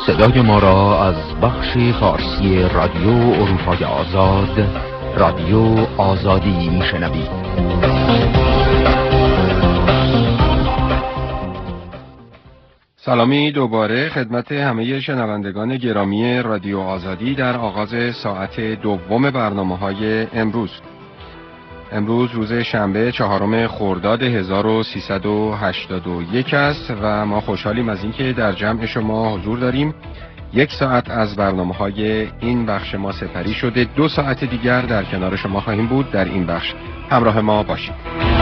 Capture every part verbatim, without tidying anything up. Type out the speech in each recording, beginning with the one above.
صدای ما را از بخش فارسی رادیو اروپای آزاد، رادیو آزادی میشنوید. سلامی دوباره خدمت همه شنوندگان گرامی رادیو آزادی در آغاز ساعت دوم برنامه‌های امروز. امروز روز شنبه چهارم خرداد هزار و سیصد و هشتاد و یک است و ما خوشحالیم از اینکه در جمع شما حضور داریم. یک ساعت از برنامه‌های این بخش ما سپری شده، دو ساعت دیگر در کنار شما خواهیم بود. در این بخش همراه ما باشید.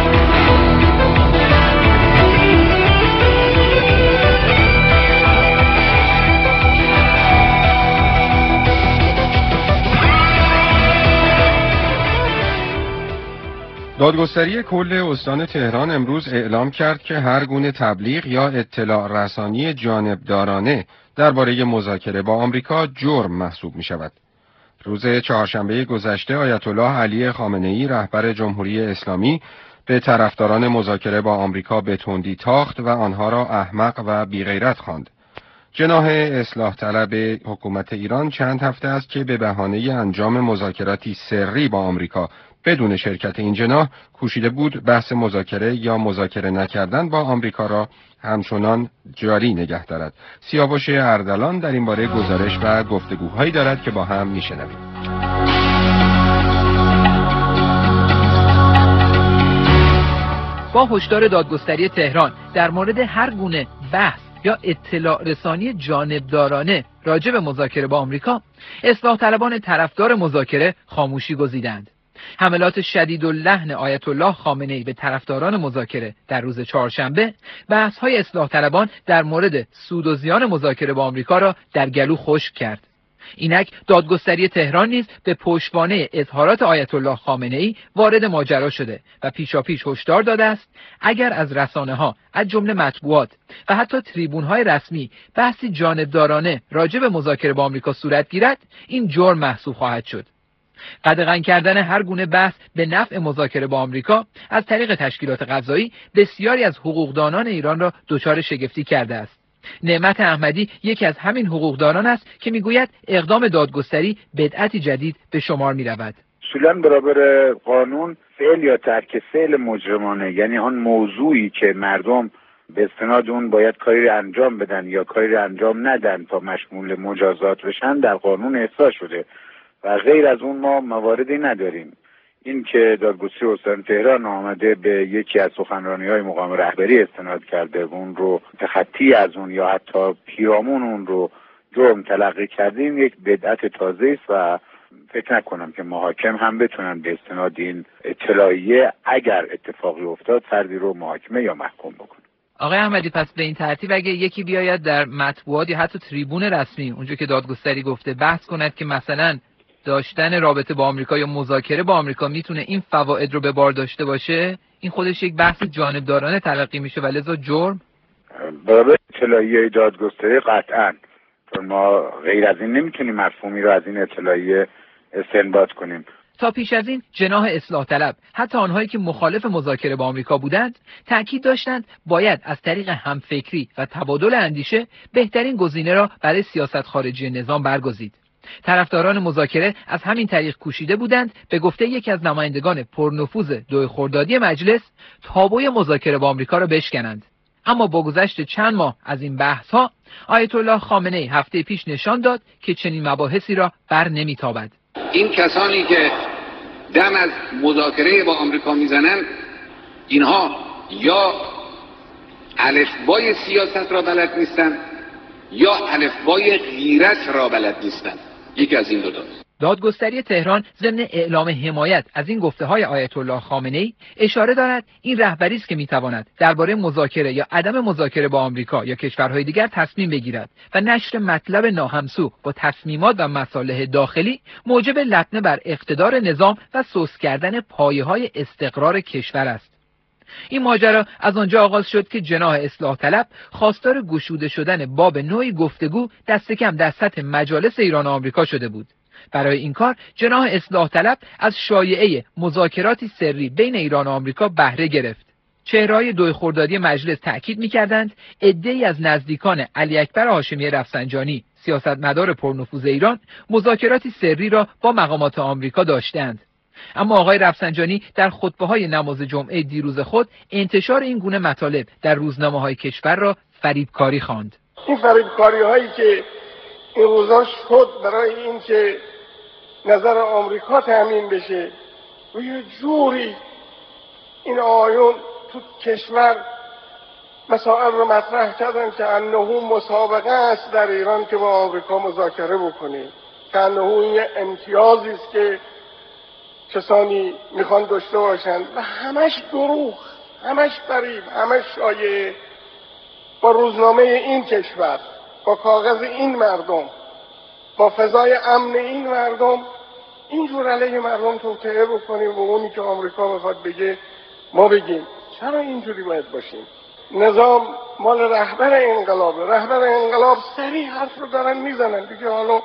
دادگستری کل استان تهران امروز اعلام کرد که هر گونه تبلیغ یا اطلاع رسانی جانبدارانه درباره مذاکره با آمریکا جرم محسوب می شود. روز چهارشنبه گذشته آیت الله علی خامنه‌ای رهبر جمهوری اسلامی به طرفداران مذاکره با آمریکا به تندی تاخت و آنها را احمق و بی‌غیرت خواند. جناح اصلاح طلب حکومت ایران چند هفته است که به بهانه انجام مذاکراتی سری با آمریکا بدون شرکت این جناح کوشیده بود بحث مذاکره یا مذاکره نکردن با آمریکا را همچنان جاری نگه دارد. سیاوش اردلان در این باره گزارش و گفتگوهایی دارد که با هم میشنویم. با هشدار دادگستری تهران در مورد هر گونه بحث یا اطلاع رسانی جانبدارانه راجع به مذاکره با آمریکا، اصلاح طلبان طرفدار مذاکره خاموشی گزیدند. حملات شدید و لحن آیت الله خامنه‌ای به طرفداران مذاکره در روز چهارشنبه، بحث‌های اصلاح طلبان در مورد سود و زیان مذاکره با آمریکا را در گلو خشک کرد. اینک دادگستری تهران نیز به پشتوانه اظهارات آیت الله خامنه‌ای وارد ماجرا شده و پیشاپیش هشدار داده است اگر از رسانه‌ها از جمله مطبوعات و حتی تریبون‌های رسمی بحثی جانبدارانه راجع به مذاکره با آمریکا صورت گیرد، این جرم محسوب خواهد شد. قدغن کردن هر گونه بحث به نفع مذاکره با آمریکا از طریق تشکیلات قضایی بسیاری از حقوقدانان ایران را دچار شگفتی کرده است. نعمت احمدی یکی از همین حقوقدانان است که میگوید اقدام دادگستری بدعتی جدید به شمار می‌رود. اصولاً برابر قانون فعل یا ترک فعل مجرمانه، یعنی آن موضوعی که مردم به استناد اون باید کاری را انجام بدن یا کاری را انجام ندن تا مشمول مجازات بشن، در قانون احصا شده و غیر از اون ما مواردی نداریم. این که دادگستری استان تهران آمده به یکی از سخنرانی‌های مقام رهبری استناد کرده، اون رو تخطی از اون یا حتی پیرامون اون رو جرم تلقی کردیم، یک بدعت تازه است و فکر نکنم که محاکم هم بتونن به استناد این اطلاعیه اگر اتفاقی افتاد فردی رو محاکمه یا محکوم بکنن. آقای احمدی، پس به این ترتیب اگه یکی بیاید در مطبوعات یا حتی تریبون رسمی اونجا که دادگستری گفته بحث کند که مثلا داشتن رابطه با آمریکا یا مذاکره با آمریکا میتونه این فواید رو به بار داشته باشه، این خودش یک بحث جانبدارانه تلقی میشه و لذا جرم؟ برای اطلاعیه دادگستری قطعاً، چون ما غیر از این نمیتونیم مفهومی رو از این اطلاعیه استنباط کنیم. تا پیش از این جناح اصلاح طلب، حتی آنهایی که مخالف مذاکره با آمریکا بودند، تأکید داشتند باید از طریق همفکری و تبادل اندیشه بهترین گزینه را برای سیاست خارجی نظام برگزید. طرفداران مذاکره از همین طریق کوشیده بودند به گفته یکی از نمایندگان پرنفوذ دو خردادی مجلس تابوی مذاکره با آمریکا را بشکنند. اما با گذشت چند ماه از این بحث‌ها، آیت الله خامنه‌ای هفته پیش نشان داد که چنین مباحثی را بر نمی‌تابد. این کسانی که دم از مذاکره با آمریکا میزنند، اینها یا الفبای سیاست را بلد نیستند یا الفبای غیرت را بلد نیستند. یکی از این دو تاست. دادگستری تهران ضمن اعلام حمایت از این گفته‌های آیت الله خامنه‌ای اشاره دارد این رهبری است که می‌تواند درباره مذاکره یا عدم مذاکره با آمریکا یا کشورهای دیگر تصمیم بگیرد و نشر مطلب ناهمسو با تصمیمات و مصالح داخلی موجب لطمه بر اقتدار نظام و سوس کردن پایه‌های استقرار کشور است. این ماجرا از آنجا آغاز شد که جناح اصلاح طلب خواستار گشوده شدن باب نوعی گفتگو دست کم در سطح مجالس ایران و آمریکا شده بود. برای این کار جناح اصلاح طلب از شایعه مذاکراتی سری بین ایران و آمریکا بهره گرفت. چهره‌های دو خردادی مجلس تأکید می‌کردند عده‌ای از نزدیکان علی اکبر هاشمی رفسنجانی، سیاستمدار پرنفوذ ایران، مذاکراتی سری را با مقامات آمریکا داشتند. اما آقای رفسنجانی در خطبه‌های نماز جمعه دیروز خود انتشار این گونه مطالب در روزنامه‌های کشور را فریبکاری خواند. این فریبکاری‌هایی که این روزا شد برای این که نظر آمریکا تامین بشه و یه جوری این آیون تو کشور مسائل رو مطرح کردن که انه مسابقه است در ایران که با آمریکا مذاکره بکنیم، که انه این امتیازی است که کسانی میخوان داشته باشن و همش دروغ، همش فریب، همش شایعه. با روزنامه این کشور، با کاغذ این مردم، با فضای امن این مردم اینجور علیه مردم توطئه بکنیم و اونی که آمریکا میخواد بگه ما بگیم. چرا اینجوری باید باشیم؟ نظام مال رهبر انقلاب، رهبر انقلاب سریع حرف رو دارن میزنن دیگه. حالا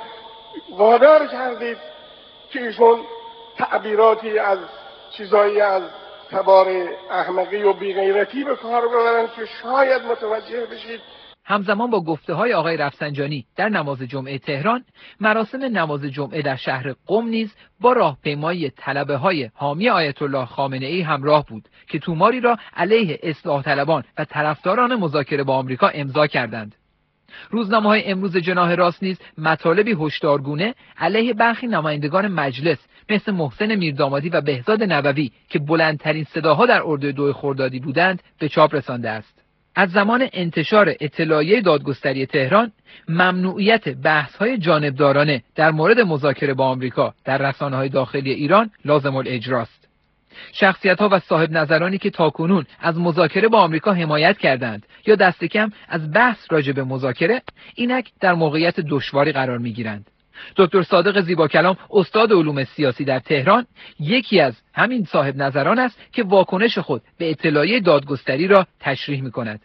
وادار کردید که ایشون تعبیراتی از چیزایی از تبار احمقی و بیغیرتی به کار ببرن که شاید متوجه بشید. همزمان با گفته‌های آقای رفسنجانی در نماز جمعه تهران، مراسم نماز جمعه در شهر قم نیز با راهپیمایی طلبه‌های حامی آیت الله خامنه‌ای همراه بود که توماری را علیه اصلاح طلبان و طرفداران مذاکره با آمریکا امضا کردند. روزنامه‌های امروز جناح راست نیز مطالبی هشدارگونه علیه برخی نمایندگان مجلس مثل محسن میردامادی و بهزاد نبوی که بلندترین صداها در اردوی دو خردادی بودند به چاپ رسانده است. از زمان انتشار اطلاعیه دادگستری تهران، ممنوعیت بحث‌های جانبدارانه در مورد مذاکره با آمریکا در رسانه‌های داخلی ایران لازم الاجراست. شخصیت‌ها و صاحب نظرانی که تاکنون از مذاکره با آمریکا حمایت کردند یا دست کم از بحث راجع به مذاکره، اینک در موقعیت دشواری قرار می‌گیرند. دکتر صادق زیباکلام، استاد علوم سیاسی در تهران، یکی از همین صاحب نظران است که واکنش خود به اطلاعیه دادگستری را تشریح می‌کند.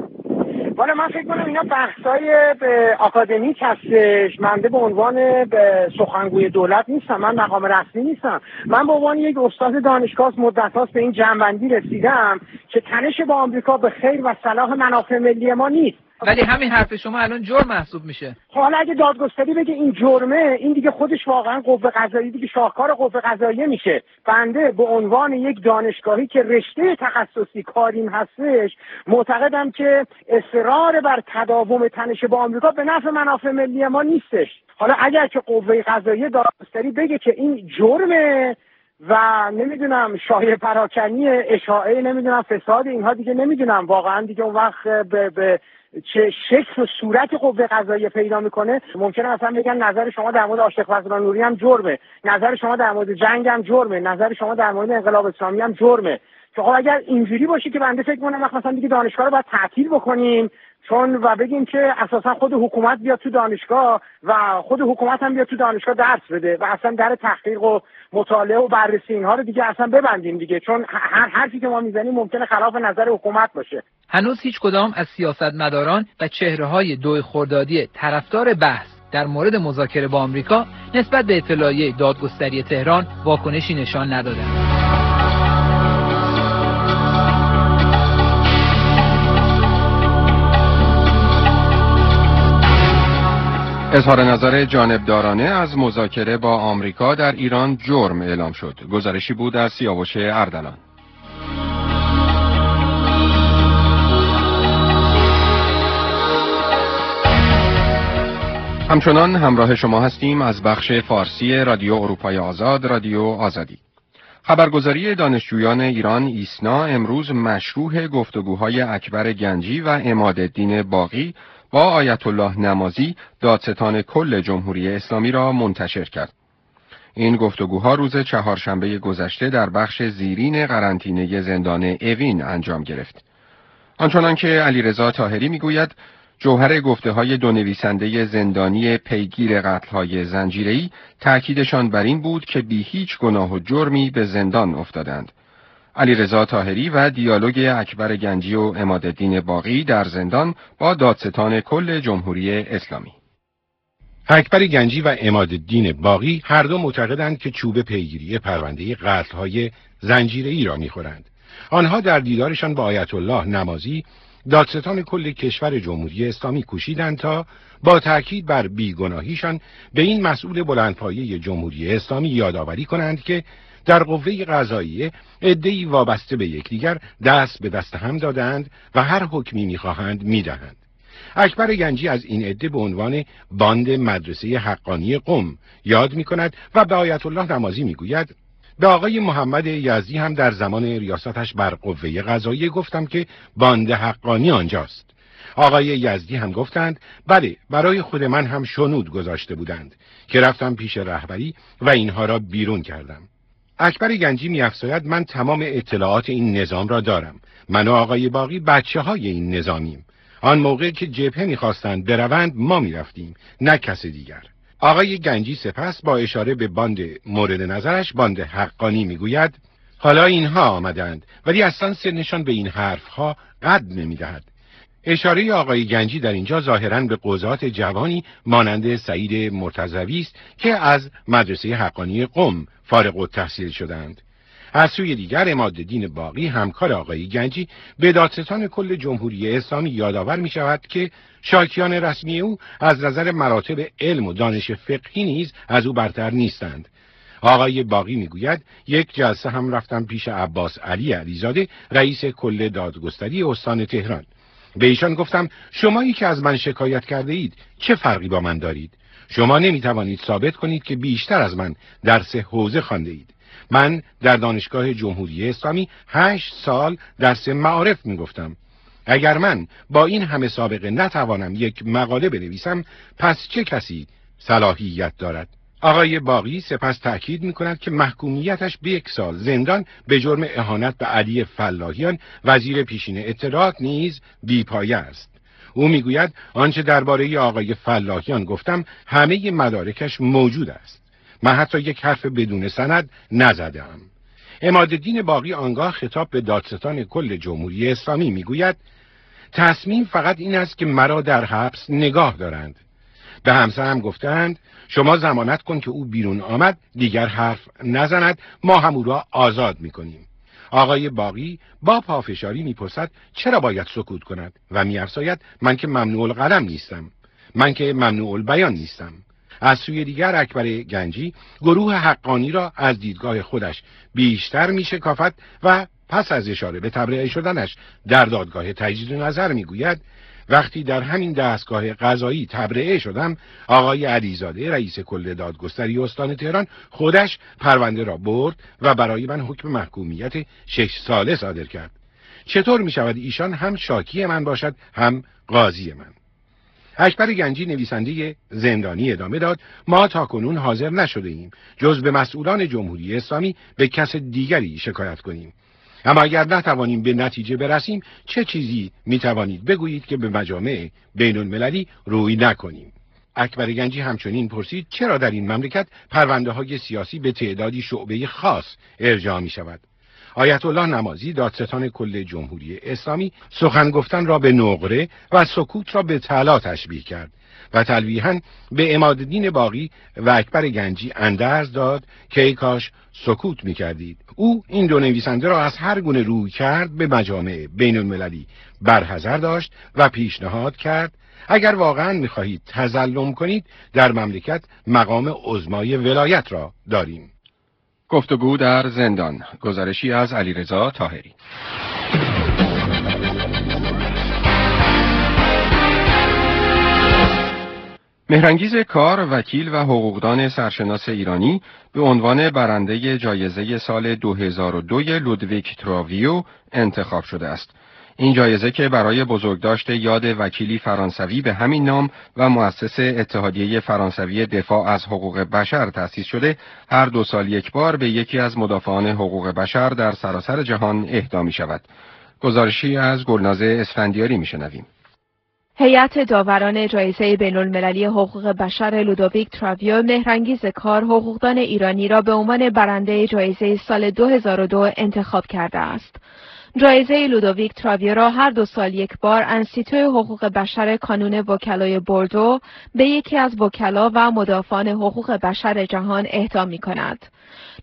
والا من فکر کنم اینا بحثای به آکادمیک هستش. من به عنوان به سخنگوی دولت نیستم، من مقام رسمی نیستم. من به عنوان یک استاد دانشگاه مدت‌هاست به این جنبندی رسیدم که تنش با آمریکا به خیر و صلاح منافع ملی ما نیست. ولی همین حرف شما الان جرم محسوب میشه. حالا اگه دادگستری بگه این جرمه، این دیگه خودش واقعا قوه قضاییه دیگه، شاهکار قوه قضاییه میشه. بنده به عنوان یک دانشگاهی که رشته تخصصی کاریم هستش، معتقدم که اصرار بر تداوم تنش با آمریکا به نفع منافع ملی ما نیستش. حالا اگر که قوه قضاییه دادگستری بگه که این جرمه و نمیدونم شایعه پراکنی، اشاعه، نمیدونم فساد، اینها دیگه نمیدونم واقعا دیگه اون وقت به, به چه شکل و صورت قوه قضاییه پیدا میکنه. ممکنه مثلا بگن نظر شما در مورد عاشق فضلالله نوری هم جرمه، نظر شما در مورد جنگ هم جرمه، نظر شما در مورد انقلاب اسلامی هم جرمه. که خب اگر اینجوری باشه که بنده فکر می‌کنم مثلا دیگه دانشگاه رو باید تعطیل بکنیم، چون و بگیم که اساسا خود حکومت بیاد تو دانشگاه و خود حکومت هم بیاد تو دانشگاه درس بده و اصلا در تحقیق و مطالعه و بررسی اینها رو دیگه اصلا ببندیم دیگه، چون هر حرفی که ما میزنیم ممکنه خلاف نظر حکومت باشه. هنوز هیچ کدام از سیاستمداران و چهره‌های دو خردادی طرفدار بحث در مورد مذاکره با آمریکا نسبت به اطلاعیه دادگستری تهران واکنشی نشان ندادند. اظهار نظر جانبدارانه از مذاکره با آمریکا در ایران جرم اعلام شد. گزارشی بود از سیاوش اردلان. همچنان همراه شما هستیم از بخش فارسی رادیو اروپای آزاد، رادیو آزادی. خبرگزاری دانشجویان ایران ایسنا امروز مشروح گفتگوهای اکبر گنجی و عمادالدین باقی با آیت الله نمازی، دادستان کل جمهوری اسلامی را منتشر کرد. این گفتگوها روز چهارشنبه گذشته در بخش زیرین قرنطینه زندان اوین انجام گرفت. آنچنان که علیرضا طاهری میگوید، جوهر گفته‌های دو نویسنده زندانی پیگیر قتل‌های زنجیره‌ای تأکیدشان بر این بود که بی هیچ گناه و جرمی به زندان افتادند. علیرضا طاهری و دیالوگ اکبر گنجی و عمادالدین باقی در زندان با دادستان کل جمهوری اسلامی. اکبر گنجی و عمادالدین باقی هر دو معتقدند که چوب پیگیری پرونده قتل‌های زنجیره‌ای را می‌خورند آنها در دیدارشان با آیت الله نمازی، دادستان کل کشور جمهوری اسلامی کوشیدند تا با تأکید بر بیگناهیشان به این مسئول بلندپایه جمهوری اسلامی یادآوری کنند که در قوه قضاییه عده‌ای وابسته به یکدیگر دست به دست هم دادند و هر حکمی می‌خواهند می‌دهند. اکبر گنجی از این عده به عنوان باند مدرسه حقانی قم یاد می‌کند و به آیت الله نمازی می‌گوید: به آقای محمد یزدی هم در زمان ریاستش بر قوه قضاییه گفتم که باند حقانی آنجاست. آقای یزدی هم گفتند بله، برای خود من هم شنود گذاشته بودند که رفتم پیش رهبری و اینها را بیرون کردم. اکبر گنجی می‌افزاید من تمام اطلاعات این نظام را دارم. من و آقای باقی بچه های این نظامیم. آن موقع که جبهه می‌خواستند بروند ما می‌رفتیم، نه کس دیگر. آقای گنجی سپس با اشاره به باند مورد نظرش، باند حقانی، میگوید حالا اینها آمدند ولی اصلا سنشان به این حرفها قد نمی‌دهد. اشاره آقای گنجی در اینجا ظاهراً به قضات جوانی مانند سعید مرتضوی است که از مدرسه حقانی قم فارغ التحصیل شدند. از سوی دیگر عمادالدین باقی همکار آقای گنجی به دادستان کل جمهوری اسلامی یادآور می شود که شاکیان رسمی او از نظر مراتب علم و دانش فقهی نیز از او برتر نیستند. آقای باقی می گوید یک جلسه هم رفتم پیش عباس علی علیزاده رئیس کل دادگستری استان تهران. به ایشان گفتم شمایی که از من شکایت کرده اید چه فرقی با من دارید؟ شما نمی توانید ثابت کنید که بیشتر از من درس حوزه خوانده اید. من در دانشگاه جمهوری اسلامی هشت سال درس معارف می گفتم. اگر من با این همه سابقه نتوانم یک مقاله بنویسم، پس چه کسی صلاحیت دارد؟ آقای باقی سپس تأکید می کند که محکومیتش به یک سال زندان به جرم اهانت به علی فلاحیان وزیر پیشین اطلاعات نیز بی‌پایه است. او میگوید آنچه درباره آقای فلاحیان گفتم همه مدارکش موجود است. من حتی یک حرف بدون سند نزدم. عمادالدین باقی آنگاه خطاب به دادستان کل جمهوری اسلامی میگوید تصمیم فقط این است که مرا در حبس نگاه دارند. به همسرم گفتند شما ضمانت کن که او بیرون آمد دیگر حرف نزند، ما هم او را آزاد میکنیم. آقای باقی با پافشاری میپرسد چرا باید سکوت کند و میافزاید من که ممنوع القلم نیستم، من که ممنوع البیان نیستم. از سوی دیگر اکبر گنجی گروه حقانی را از دیدگاه خودش بیشتر میشکافد و پس از اشاره به تبرئه شدنش در دادگاه تجدید نظر میگوید وقتی در همین دستگاه قضایی تبرئه شدم، آقای علیزاده رئیس کل دادگستری استان تهران خودش پرونده را برد و برای من حکم محکومیت شش ساله صادر کرد. چطور می شود ایشان هم شاکی من باشد هم قاضی من؟ اکبر گنجی نویسنده زندانی ادامه داد ما تاکنون حاضر نشده ایم جز به مسئولان جمهوری اسلامی به کس دیگری شکایت کنیم. اما اگر نتوانیم به نتیجه برسیم چه چیزی میتوانید بگویید که به مجامع بین المللی روی نکنیم؟ اکبر گنجی همچنین پرسید چرا در این مملکت پرونده های سیاسی به تعدادی شعبه خاص ارجاع می شود؟ آیت الله نمازی دادستان کل جمهوری اسلامی سخن گفتن را به نقره و سکوت را به طلا تشبیه کرد و تلویحاً به عمادالدین باقی و اکبر گنجی اندرز داد که ای کاش سکوت می‌کردید. او این دو نویسنده را از هر گونه روی کرد به مجامع بین المللی برحذر داشت و پیشنهاد کرد اگر واقعاً می‌خواهید تظلم کنید در مملکت مقام عظمای ولایت را داریم. گفتگو در زندان، گزارشی از علیرضا طاهری. مهرانگیز کار، وکیل و حقوقدان سرشناس ایرانی به عنوان برنده جایزه سال دو هزار و دو لودویک تراویو انتخاب شده است. این جایزه که برای بزرگداشت یاد وکیلی فرانسوی به همین نام و مؤسس اتحادیه فرانسوی دفاع از حقوق بشر تأسیس شده، هر دو سال یک بار به یکی از مدافعان حقوق بشر در سراسر جهان اهدا می شود. گزارشی از گلنازه اسفندیاری می شنویم. هیئت داوران جایزه بین‌المللی حقوق بشر لودویک تراویو مهرانگیز کار حقوقدان ایرانی را به عنوان برنده جایزه سال دو هزار و دو انتخاب کرده است. جایزه لودویک تراویو را هر دو سال یک بار انستیتوی حقوق بشر کانون وکلای بوردو به یکی از وکلا و مدافعان حقوق بشر جهان اهدا می‌کند.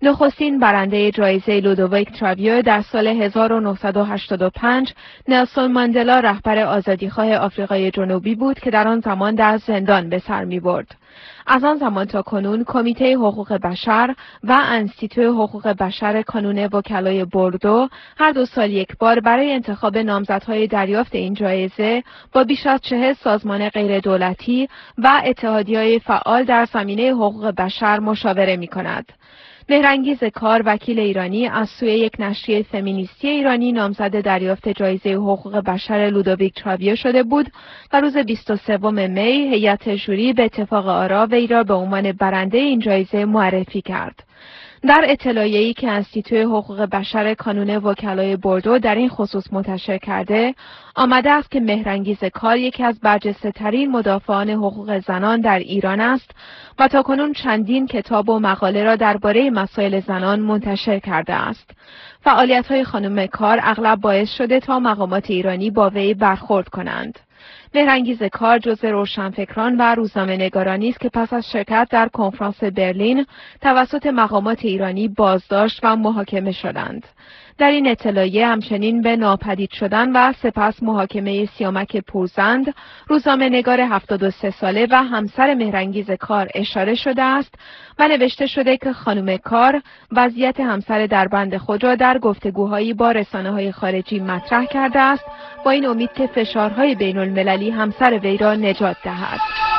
نخستین برنده جایزه لودویک تراویو در سال هزار و نهصد و هشتاد و پنج نلسون ماندلا رهبر آزادیخواه آفریقای جنوبی بود که در آن زمان در زندان به سر می برد. از آن زمان تا کنون کمیته حقوق بشر و انستیتو حقوق بشر کانون وکلای بوردو هر دو سال یک بار برای انتخاب نامزدهای دریافت این جایزه با بیش از چهل سازمان غیر دولتی و اتحادیه‌های فعال در زمینه حقوق بشر مشاوره می کند. مهرانگیز کار وکیل ایرانی از سوی یک نشریه فمینیستی ایرانی نامزد دریافت جایزه حقوق بشر لودویک تراویو شده بود و روز بیست و سوم می هیئت ژوری به اتفاق آرا وی را به عنوان برنده این جایزه معرفی کرد. در اطلاعیه‌ای که انستیتو حقوق بشر کانون وکلای بوردو در این خصوص منتشر کرده، آمده است که مهرانگیز کار یکی از برجسته‌ترین مدافعان حقوق زنان در ایران است و تاکنون چندین کتاب و مقاله را درباره مسائل زنان منتشر کرده است. فعالیت‌های خانم کار اغلب باعث شده تا مقامات ایرانی با وی برخورد کنند. مهرانگیز کار جزو روشنفکران و روزنامه‌نگارانی است که پس از شرکت در کنفرانس برلین توسط مقامات ایرانی بازداشت و محاکمه شدند. در این اطلاعیه همچنین به ناپدید شدن و سپس محاکمه سیامک پورزند، روزنامه‌نگار هفتاد و سه ساله و همسر مهرانگیز کار اشاره شده است و نوشته شده که خانم کار وضعیت همسر دربند خود را در گفتگوهایی با رسانه‌های خارجی مطرح کرده است با این امید که فشارهای بین‌المللی همسر وی را نجات دهد.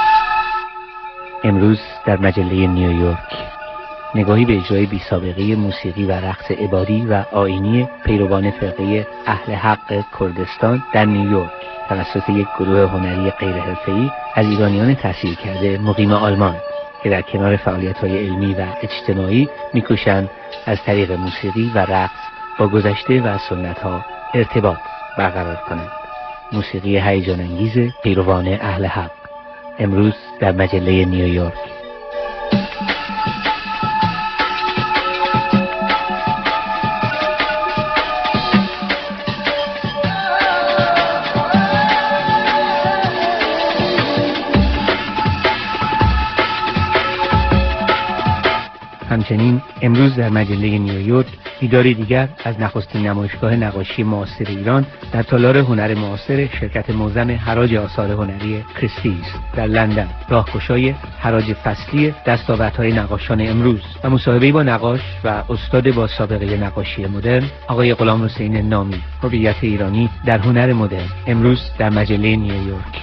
امروز در مجله نیویورک نگاهی به اجرای بی سابقه موسیقی و رقص عبادی و آیینی پیروان فرقه اهل حق کردستان در نیویورک توسط یک گروه هنری غیرحرفه‌ای از ایرانیان تحصیل کرده مقیم آلمان که در کنار فعالیت‌های علمی و اجتماعی می‌کوشند از طریق موسیقی و رقص با گذشته و سنت‌ها ارتباط برقرار کنند. موسیقی هیجان انگیز پیروان اهل حق امروز در مجله نیویورک. همچنین امروز در مجله نیویورک دیداری دیگر از نخستین نمایشگاه نقاشی معاصر ایران در تالار هنر معاصر شرکت معظم حراج آثار هنری کریستیز در لندن، راهگشای حراج فصلی دستاوردهای نقاشان امروز و مصاحبه‌ای با نقاش و استاد با سابقه نقاشی مدرن آقای غلام حسین نامی، هویت ایرانی در هنر مدرن امروز در مجله نیویورک.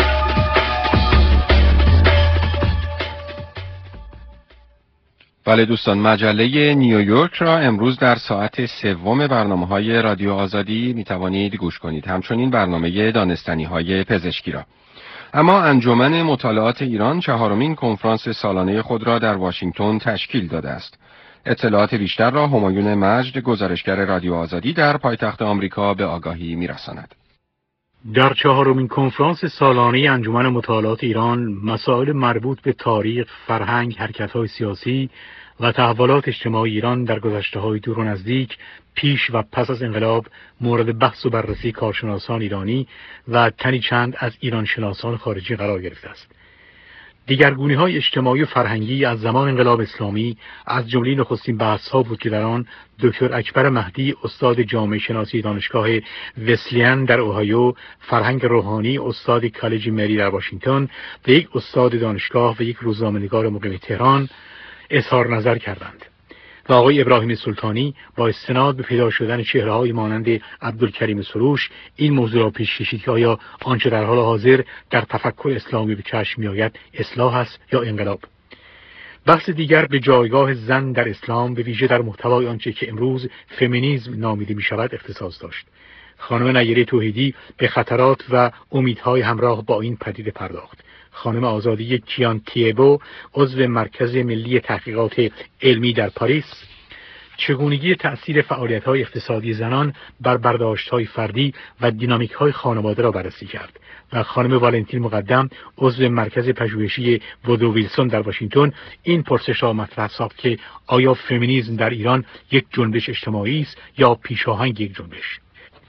بله دوستان، مجله نیویورک را امروز در ساعت سوم برنامه‌های رادیو آزادی می‌توانید گوش کنید، همچنین برنامه دانستنی‌های پزشکی را. اما انجمن مطالعات ایران چهارمین کنفرانس سالانه خود را در واشنگتن تشکیل داده است. اطلاعات بیشتر را همایون مجد، گزارشگر رادیو آزادی در پایتخت آمریکا به آگاهی می‌رساند. در چهارمین کنفرانس سالانه انجمن مطالعات ایران مسائل مربوط به تاریخ، فرهنگ، حرکت‌های سیاسی و تحولات اجتماعی ایران در گذشته‌های دور و نزدیک، پیش و پس از انقلاب مورد بحث و بررسی کارشناسان ایرانی و تنی چند از ایران شناسان خارجی قرار گرفته است. دیگرگونی‌های اجتماعی و فرهنگی از زمان انقلاب اسلامی از جمله نخستین بحث‌ها بود که در آن دکتر اکبر مهدی استاد جامعه شناسی دانشگاه وسلیان در اوهایو، فرهنگ روحانی استاد کالج مری در واشنگتن و یک استاد دانشگاه و یک روزنامه‌نگار مقیم تهران اظهار نظر کردند. و آقای ابراهیم سلطانی با استناد به پیدا شدن چهره‌های مانند عبدالکریم سروش این موضوع را پیش کشید که آیا آنچه در حال حاضر در تفکر اسلامی به چشم می‌آید اصلاح است یا انقلاب. بحث دیگر به جایگاه زن در اسلام به ویژه در محتوای آنچه که امروز فمینیسم نامیده می‌شود اختصاص داشت. خانم نیره توحیدی به خطرات و امیدهای همراه با این پدیده پرداخت. خانم آزادی کیان تیبو عضو مرکز ملی تحقیقات علمی در پاریس چگونگی تأثیر فعالیت‌های اقتصادی زنان بر برداشت‌های فردی و دینامیک‌های خانواده را بررسی کرد و خانم والنتین مقدم عضو مرکز پژوهشی وودرو ویلسون در واشنگتن این پرسش را مطرح ساخت که آیا فمینیسم در ایران یک جنبش اجتماعی است یا پیشاهنگ یک جنبش؟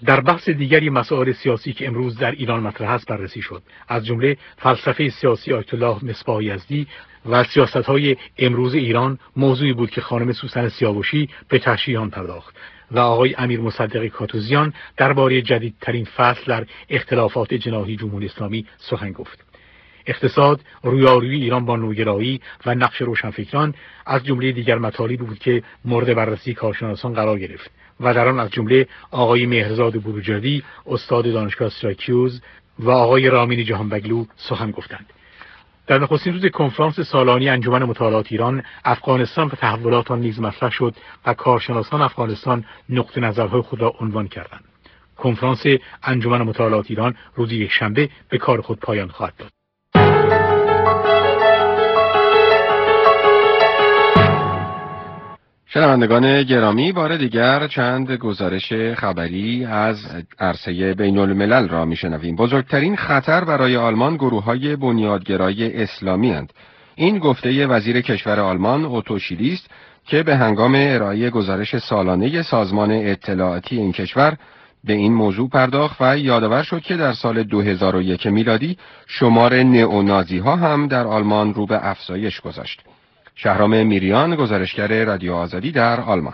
در بحث دیگری مسائل سیاسی که امروز در ایران مطرح است بررسی شد، از جمله فلسفه سیاسی آیت الله مصباح یزدی و سیاست‌های امروز ایران موضوعی بود که خانم سوسن سیاوشی به تشریح آن پرداخت و آقای امیر مصدق کاتوزیان درباره جدیدترین فصل در اختلافات جناحی جمهوری اسلامی سخن گفت. اقتصاد، رویارویی ایران با نوگرایی و نقش روشنفکران از جمله دیگر مطالبی بود که مورد بررسی کارشناسان قرار گرفت و در آن از جمله آقای مهرزاد بروجردی استاد دانشگاه سیراکیوز و آقای رامین جهانبگلو سخن گفتند. در نخستین روز کنفرانس سالانه انجمن مطالعات ایران، افغانستان و تحولات آن نیز مطرح شد و کارشناسان افغانستان نقطه نظرهای خود را عنوان کردند. کنفرانس انجمن مطالعات ایران روز یکشنبه به کار خود پایان خواهد داد. شنوندگان گرامی، بار دیگر چند گزارش خبری از عرصه بین الملل را میشنویم. بزرگترین خطر برای آلمان گروه‌های بنیادگرای اسلامی اند. این گفته وزیر کشور آلمان اوتو شیلی است که به هنگام ارائه گزارش سالانه سازمان اطلاعاتی این کشور به این موضوع پرداخت و یادآور شد که در سال دو هزار و یک میلادی شمار نئونازی ها هم در آلمان رو به افزایش گذاشت. شهرام میریان، گزارشگر رادیو آزادی در آلمان.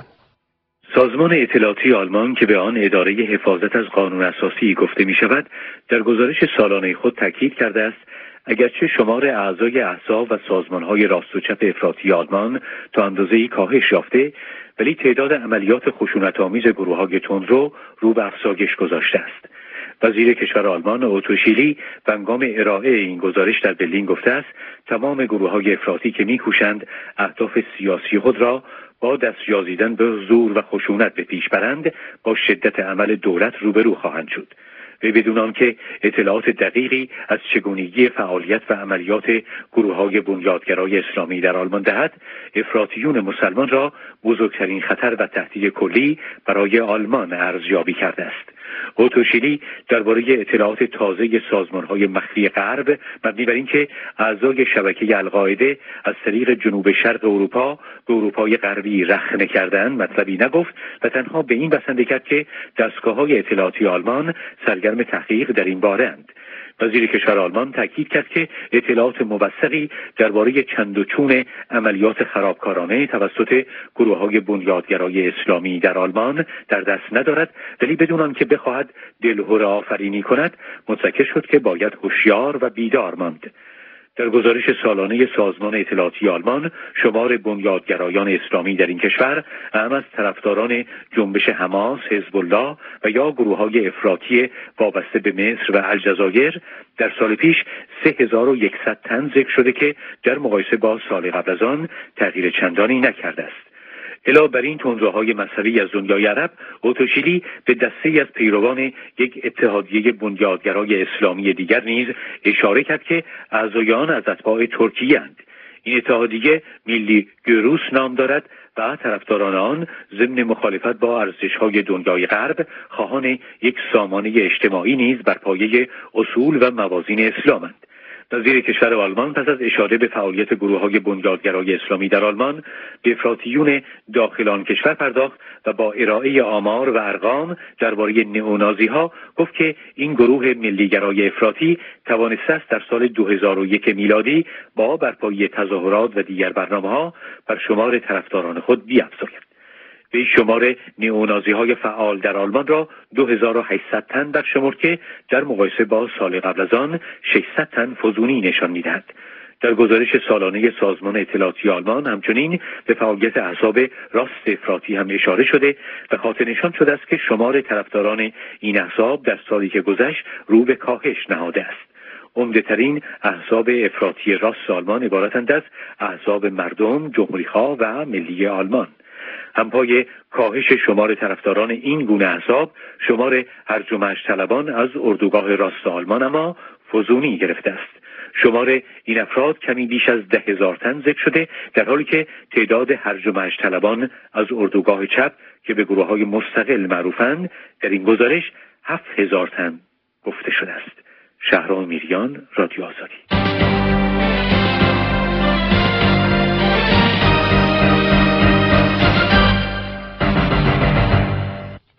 سازمان اطلاعاتی آلمان که به آن اداره حفاظت از قانون اساسی گفته می شود، در گزارش سالانه خود تاکید کرده است اگرچه شمار اعضای احزاب و سازمان‌های راست و چپ افراطی آلمان تا اندازه‌ای کاهش یافته، ولی تعداد عملیات خشونت‌آمیز گروه‌های تندرو رو به افزایش گذاشته است. وزیر کشور آلمان اوتو شیلی به هنگام ارائه این گزارش در برلین گفته است تمام گروه‌های افراطی که می‌کوشند اهداف سیاسی خود را با دستیازیدن به زور و خشونت به پیش برند، با شدت عمل دولت روبرو خواهند شد و بدون آنکه اطلاعات دقیقی از چگونگی فعالیت و عملیات گروه‌های بنیادگرای اسلامی در آلمان دهد، افراطیون مسلمان را بزرگترین خطر و تهدید کلی برای آلمان ارزیابی کرده است. اوتو شیلی درباره اطلاعات تازه سازمان‌های مخفی غرب مبنی بر اینکه اعضای شبکه القاعده از طریق جنوب شرق اروپا به اروپای غربی رخنه کردند مطلبی نگفت و تنها به این بسنده کرد که دستگاه‌های اطلاعاتی آلمان سرگرم تحقیق در این باره‌اند. وزیر کشور آلمان تاکید کرد که اطلاعات موثقی درباره چند و چون عملیات خرابکارانه توسط گروه‌های بنیادگرای اسلامی در آلمان در دست ندارد، ولی بدون آنکه بخواهد دلهره آفرینی کند متذکر شد که باید هوشیار و بیدار ماند. در گزارش سالانه سازمان اطلاعاتی آلمان، شمار بنیادگرایان اسلامی در این کشور اهم از طرفداران جنبش حماس، حزب الله و یا گروه‌های افراطی وابسته به مصر و الجزایر در سال پیش سه هزار و صد تن ذکر شده که در مقایسه با سال قبل از آن تغییر چندانی نکرده است. علاوه بر این تندروهای مذهبی از دنیای عرب، اوتو شیلی به دسته‌ای از پیروان یک اتحادیه بنیادگرای اسلامی دیگر نیز اشاره کرد که اعضای آن از اتباع ترکیه اند. این اتحادیه ملی گروس نام دارد و طرفداران آن ضمن مخالفت با ارزش‌های دنیای غرب خواهان یک سامانه اجتماعی نیز بر پایه اصول و موازین اسلامند. وزیر کشور آلمان پس از اشاره به فعالیت گروه‌های بنیادگرای اسلامی در آلمان به افراطیون داخل آن کشور پرداخت و با ارائه آمار و ارقام درباره نئونازی‌ها گفت که این گروه ملیگرای افراطی توانسته است در سال دو هزار و یک میلادی با برپایی تظاهرات و دیگر برنامه‌ها بر شمار طرفداران خود بیفزاید. به شمار نئونازی‌های فعال در آلمان را دو هزار و هشتصد تن برشمرد که در مقایسه با سال قبل از آن ششصد تن فزونی نشان می‌دهد. در گزارش سالانه سازمان اطلاعاتی آلمان همچنین به فعالیت احزاب راست افراطی هم اشاره شده و خاطر نشان شده است که شمار طرفداران این احزاب در سالی که گذشت رو به کاهش نهاده است. عمده‌ترین احزاب افراطی راست آلمان عبارتند از احزاب مردم، جمهوری‌خواه و ملی آلمان. همپای کاهش شمار طرفداران این گونه احزاب، شمار هرج و مرج طلبان از اردوگاه راست آلمان اما فزونی گرفته است. شمار این افراد کمی بیش از ده هزار تن ذکر شده، در حالی که تعداد هرج و مرج طلبان از اردوگاه چپ که به گروه‌های مستقل معروفند در این گزارش هفت هزار تن گفته شده است. شهرام میریان، رادیو آزادی.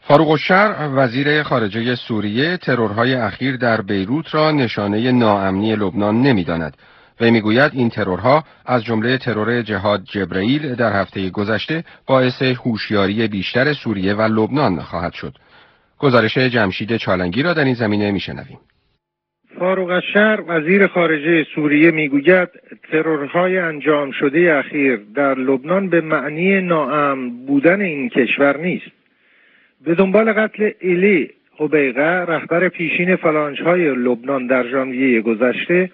فاروق الشرع وزیر خارجه سوریه ترورهای اخیر در بیروت را نشانه ناامنی لبنان نمی‌داند. و میگوید این ترورها از جمله ترور جهاد جبرئیل در هفته گذشته باعث هوشیاری بیشتر سوریه و لبنان خواهد شد. گزارش جمشید چالنگی را در این زمینه میشنویم. فاروق الشرع وزیر خارجه سوریه میگوید ترورهای انجام شده اخیر در لبنان به معنی ناامن بودن این کشور نیست. به دنبال قتل ایلی حبیقه رهبر پیشین فالانج‌های لبنان در ژانویه گذشته،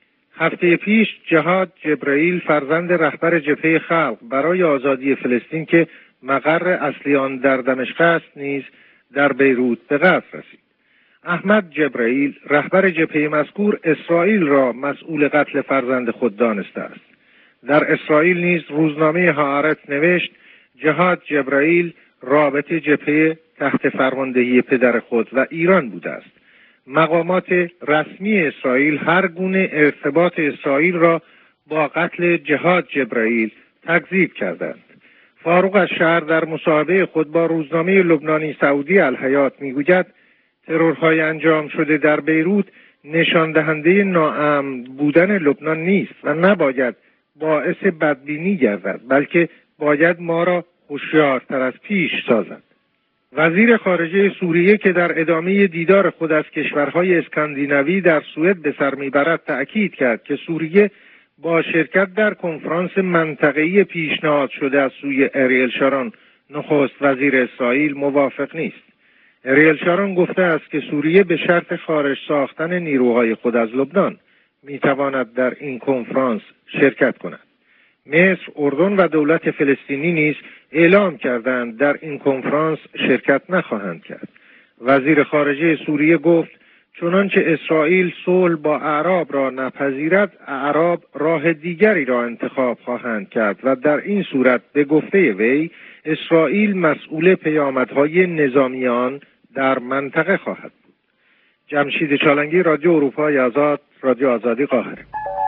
هفته پیش جهاد جبرئیل فرزند رهبر جبهه خلق برای آزادی فلسطین که مقر اصلی آن در دمشق است نیز در بیروت به قتل رسید. احمد جبرئیل رهبر جبهه مذکور اسرائیل را مسئول قتل فرزند خود دانسته است. در اسرائیل نیز روزنامه هآرتس نوشت جهاد جبرئیل رابط جبهه تحت فرماندهی پدر خود و ایران بوده است. مقامات رسمی اسرائیل هر گونه ارتباط اسرائیل را با قتل جهاد جبرئیل تکذیب کردند. فاروق الشرع در مصاحبه خود با روزنامه لبنانی سعودی الحیات میگوید ترورهای انجام شده در بیروت نشان دهنده ناامن بودن لبنان نیست و نباید باعث بدبینی گردد، بلکه باید ما را هوشیارتر از پیش سازد. وزیر خارجه سوریه که در ادامه دیدار خود از کشورهای اسکاندیناوی در سوئد به سر میبرد تأکید کرد که سوریه با شرکت در کنفرانس منطقه‌ای پیشنهاد شده از سوی اریل شارون نخست وزیر اسرائیل موافق نیست. اریل شارون گفته است که سوریه به شرط خارج ساختن نیروهای خود از لبنان میتواند در این کنفرانس شرکت کند. مصر، اردن و دولت فلسطینی نیز اعلام کردند در این کنفرانس شرکت نخواهند کرد. وزیر خارجه سوریه گفت چنانچه اسرائیل صلح با اعراب را نپذیرد، اعراب راه دیگری را انتخاب خواهند کرد و در این صورت به گفته وی اسرائیل مسئول پیامدهای نظامیان در منطقه خواهد بود. جمشید چالنگی، رادیو اروپای آزاد، رادیو آزادی، قاهره.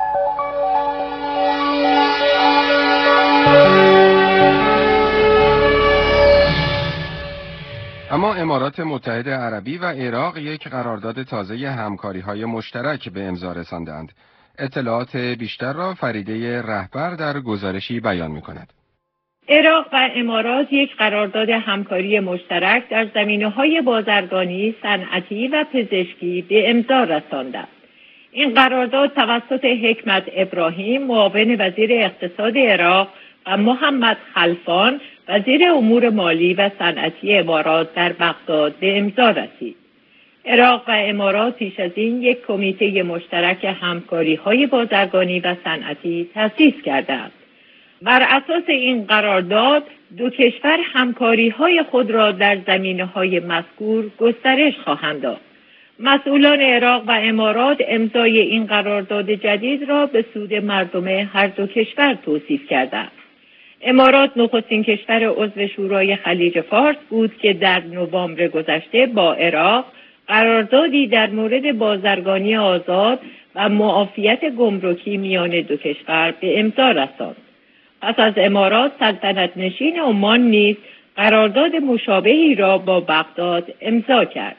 اما امارات متحده عربی و عراق یک قرارداد تازه همکاری‌های مشترک به امضا رساندند. اطلاعات بیشتر را فریده رهبر در گزارشی بیان می‌کند. عراق و امارات یک قرارداد همکاری مشترک در زمینه‌های بازرگانی، صنعتی و پزشکی به امضا رساندند. این قرارداد توسط حکمت ابراهیم معاون وزیر اقتصاد عراق و محمد خلفان وزیر امور مالی و صنعتی امارات در بغداد به امضا رسید. عراق و امارات پیش از این یک کمیته مشترک همکاری‌های بازرگانی و صنعتی تأسیس کردند. بر اساس این قرارداد دو کشور همکاری‌های خود را در زمینه‌های مذکور گسترش خواهند داد. مسئولان عراق و امارات امضای این قرارداد جدید را به سود مردم هر دو کشور توصیف کردند. امارات نخستین کشور عضو شورای خلیج فارس بود که در نوامبر گذشته با عراق قراردادی در مورد بازرگانی آزاد و معافیت گمرکی میان دو کشور به امضا رساند. پس از امارات سلطنت نشین عمان نیز قرارداد مشابهی را با بغداد امضا کرد.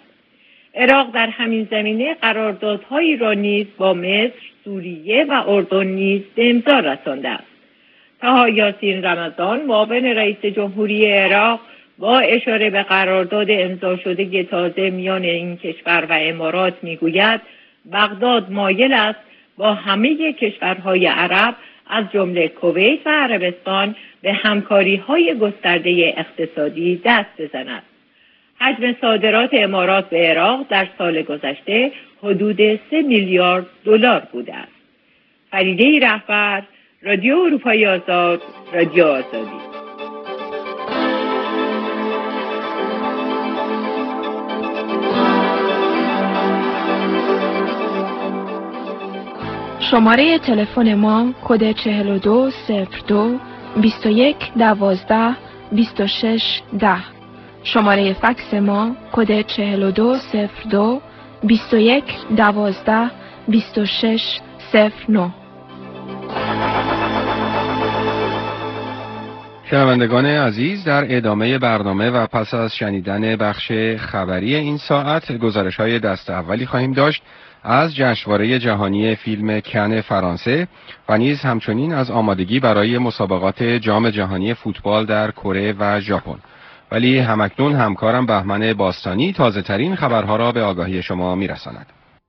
عراق در همین زمینه قراردادهایی را نیز با مصر، سوریه و اردن نیز به امضا رسانده است. طه یاسین رمضان معاون رئیس جمهوری عراق با اشاره به قرارداد امضا شده تازه میان این کشور و امارات میگوید بغداد مایل است با همه کشورهای عرب از جمله کویت و عربستان به همکاری‌های گسترده اقتصادی دست بزند. حجم صادرات امارات به عراق در سال گذشته حدود سه میلیارد دلار بوده است. فریده رهبر، رادیو اروپای آزاد، رادیو آزادی. شماره تلفن ما کد چهل و دو صفر دو بیست و یک دوازده بیست و شش ده. شماره فکس ما کد چهل و دو صفر دو بیست و یک دوازده بیست و شش صفر نه. شنوندگان عزیز، در ادامه برنامه و پس از شنیدن بخش خبری این ساعت گزارش‌های دست اولی خواهیم داشت از جشنواره جهانی فیلم کن فرانسه و نیز همچنین از آمادگی برای مسابقات جام جهانی فوتبال در کره و ژاپن. ولی همکنون همکارم بهمن باستانی تازه ترین خبرها را به آگاهی شما میرساند.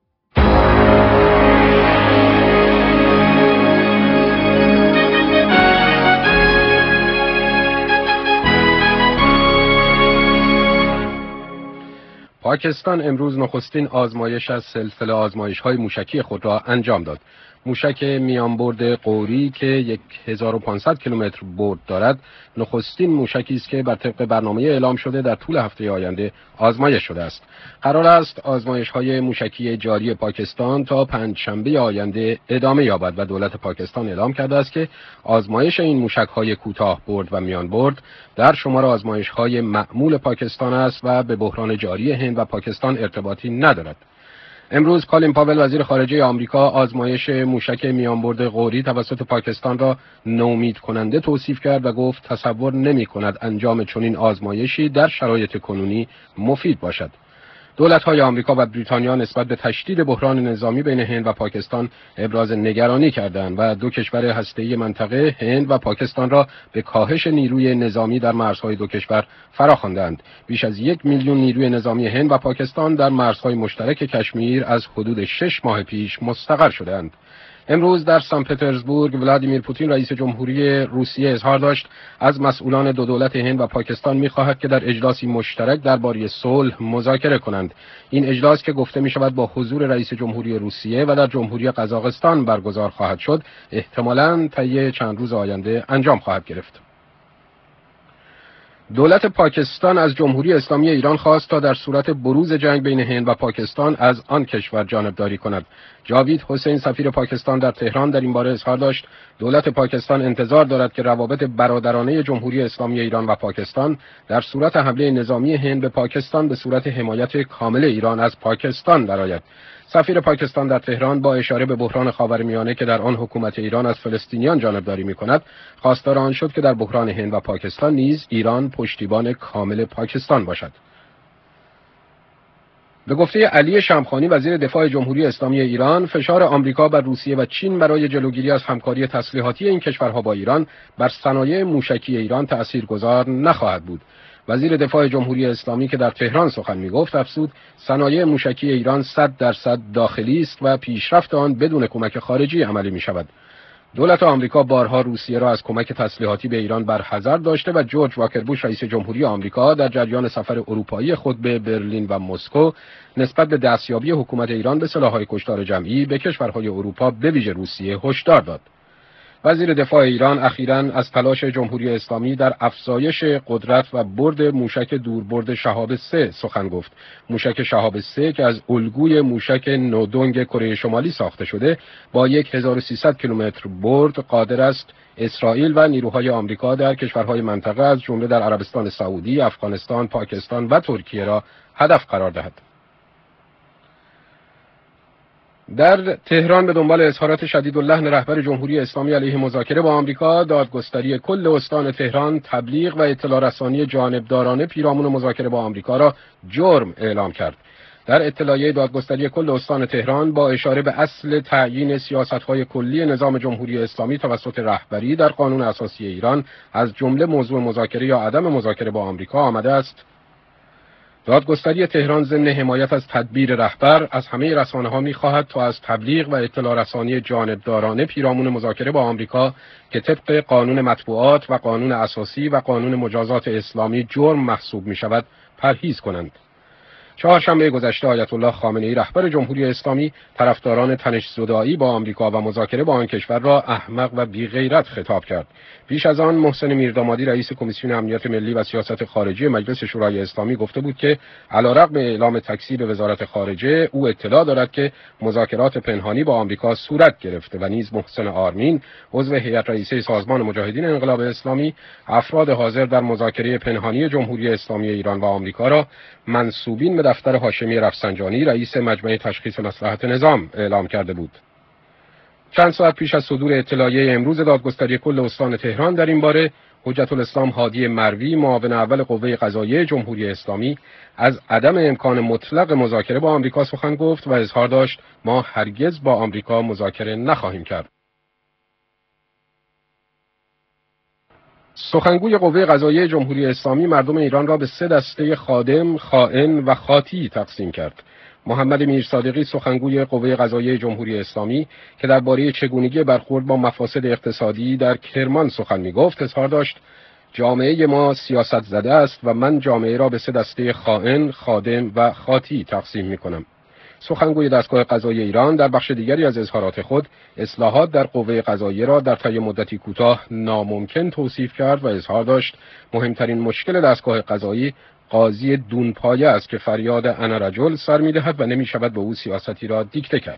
پاکستان امروز نخستین آزمایش از سلسله آزمایش‌های موشکی خود را انجام داد. موشک میانبرد قوری که هزار و پانصد کیلومتر برد دارد، نخستین موشکی است که بر طبق برنامه اعلام شده در طول هفته آینده آزمایش شده است. قرار است آزمایش‌های موشکی جاری پاکستان تا پنجشنبه آینده ادامه یابد و دولت پاکستان اعلام کرده است که آزمایش این موشک‌های کوتاه برد و میان برد در شمار آزمایش‌های معمول پاکستان است و به بحران جاری هند و پاکستان ارتباطی ندارد. امروز کالین پاول وزیر خارجه آمریکا آزمایش موشک میانبرد قوری توسط پاکستان را نومید کننده توصیف کرد و گفت تصور نمی کند انجام چنین آزمایشی در شرایط کنونی مفید باشد. دولت‌های آمریکا و بریتانیا نسبت به تشدید بحران نظامی بین هند و پاکستان ابراز نگرانی کردند و دو کشور هسته‌ای منطقه هند و پاکستان را به کاهش نیروی نظامی در مرزهای دو کشور فراخواندند. بیش از یک میلیون نیروی نظامی هند و پاکستان در مرزهای مشترک کشمیر از حدود شش ماه پیش مستقر شدند. امروز در سن پترزبورگ ولادیمیر پوتین رئیس جمهوری روسیه اظهار داشت از مسئولان دو دولت هند و پاکستان می‌خواهد که در اجلاسی مشترک درباره صلح مذاکره کنند. این اجلاس که گفته می‌شود با حضور رئیس جمهوری روسیه و در جمهوری قزاقستان برگزار خواهد شد، احتمالاً طی چند روز آینده انجام خواهد گرفت. دولت پاکستان از جمهوری اسلامی ایران خواست تا در صورت بروز جنگ بین هند و پاکستان از آن کشور جانبداری کند. جاوید حسین سفیر پاکستان در تهران در این باره اظهار داشت دولت پاکستان انتظار دارد که روابط برادرانه جمهوری اسلامی ایران و پاکستان در صورت حمله نظامی هند به پاکستان به صورت حمایت کامل ایران از پاکستان درآید. سفیر پاکستان در تهران با اشاره به بحران خاورمیانه که در آن حکومت ایران از فلسطینیان جانبداری می‌کند، خواستار آن شد که در بحران هند و پاکستان نیز ایران پشتیبان کامل پاکستان باشد. به گفته علی شمخانی وزیر دفاع جمهوری اسلامی ایران، فشار آمریکا بر روسیه و چین برای جلوگیری از همکاری تسلیحاتی این کشورها با ایران بر صنایع موشکی ایران تأثیرگذار نخواهد بود. وزیر دفاع جمهوری اسلامی که در تهران سخن می‌گفت افزود صنایع موشکی ایران صد درصد داخلی است و پیشرفت آن بدون کمک خارجی عملی می‌شود. دولت آمریکا بارها روسیه را از کمک تسلیحاتی به ایران برحذر داشته و جورج واکر بوش رئیس جمهوری آمریکا در جریان سفر اروپایی خود به برلین و مسکو نسبت به دستیابی حکومت ایران به سلاح‌های کشتار جمعی به کشورهای اروپا به ویژه روسیه هشدار داد. وزیر دفاع ایران اخیراً از تلاش جمهوری اسلامی در افزایش قدرت و برد موشک دوربرد شهاب سه سخن گفت. موشک شهاب سه که از الگوی موشک نودونگ کره شمالی ساخته شده با هزار و سیصد کیلومتر برد قادر است اسرائیل و نیروهای آمریکا در کشورهای منطقه از جمله در عربستان سعودی، افغانستان، پاکستان و ترکیه را هدف قرار دهد. در تهران به دنبال اظهارات شدیداللحن رهبر جمهوری اسلامی علیه مذاکره با آمریکا، دادگستری کل استان تهران تبلیغ و اطلاع رسانی جانبدارانه پیرامون مذاکره با آمریکا را جرم اعلام کرد. در اطلاعیه دادگستری کل استان تهران با اشاره به اصل تعیین سیاست‌های کلی نظام جمهوری اسلامی توسط رهبری در قانون اساسی ایران از جمله موضوع مذاکره یا عدم مذاکره با آمریکا آمده است: دادگستری تهران ضمن حمایت از تدبیر رهبر از همه رسانه‌ها می‌خواهد تا از تبلیغ و اطلاع رسانی جانبدارانه پیرامون مذاکره با آمریکا که طبق قانون مطبوعات و قانون اساسی و قانون مجازات اسلامی جرم محسوب می‌شود پرهیز کنند. چهارشنبه گذشته آیت الله خامنه‌ای رهبر جمهوری اسلامی طرفداران تنش‌زدایی با آمریکا و مذاکره با آن کشور را احمق و بی‌غیرت خطاب کرد. پیش از آن محسن میردامادی رئیس کمیسیون امنیت ملی و سیاست خارجی مجلس شورای اسلامی گفته بود که علیرغم اعلام تکذیب وزارت خارجه او اطلاع دارد که مذاکرات پنهانی با آمریکا صورت گرفته و نیز محسن آرمین عضو هیئت رئیسه سازمان مجاهدین انقلاب اسلامی افراد حاضر در مذاکره پنهانی جمهوری اسلامی ایران و آمریکا را منسوبین به دفتر هاشمی رفسنجانی رئیس مجمع تشخیص مصلحت نظام اعلام کرده بود. چند ساعت پیش از صدور اطلاعیه امروز دادگستری کل استان تهران در این باره، حجت الاسلام هادی مروی معاون اول قوه قضاییه جمهوری اسلامی از عدم امکان مطلق مذاکره با آمریکا سخن گفت و اظهار داشت ما هرگز با آمریکا مذاکره نخواهیم کرد. سخنگوی قوه قضاییه جمهوری اسلامی مردم ایران را به سه دسته خادم، خائن و خاطی تقسیم کرد. محمد میرصادقی سخنگوی قوه قضاییه جمهوری اسلامی که درباره چگونگی برخورد با مفاسد اقتصادی در کرمان سخن می‌گفت اظهار داشت جامعه ما سیاست زده است و من جامعه را به سه دسته خائن، خادم و خاطی تقسیم می‌کنم. سخنگوی دستگاه قضایی ایران در بخش دیگری از اظهارات خود اصلاحات در قوه قضاییه را در طی مدتی کوتاه ناممکن توصیف کرد و اظهار داشت مهمترین مشکل دستگاه قضایی قاضی دونپایه است که فریاد انا رجل سر می‌دهد و نمی‌شود به او سیاستی را دیکته کرد.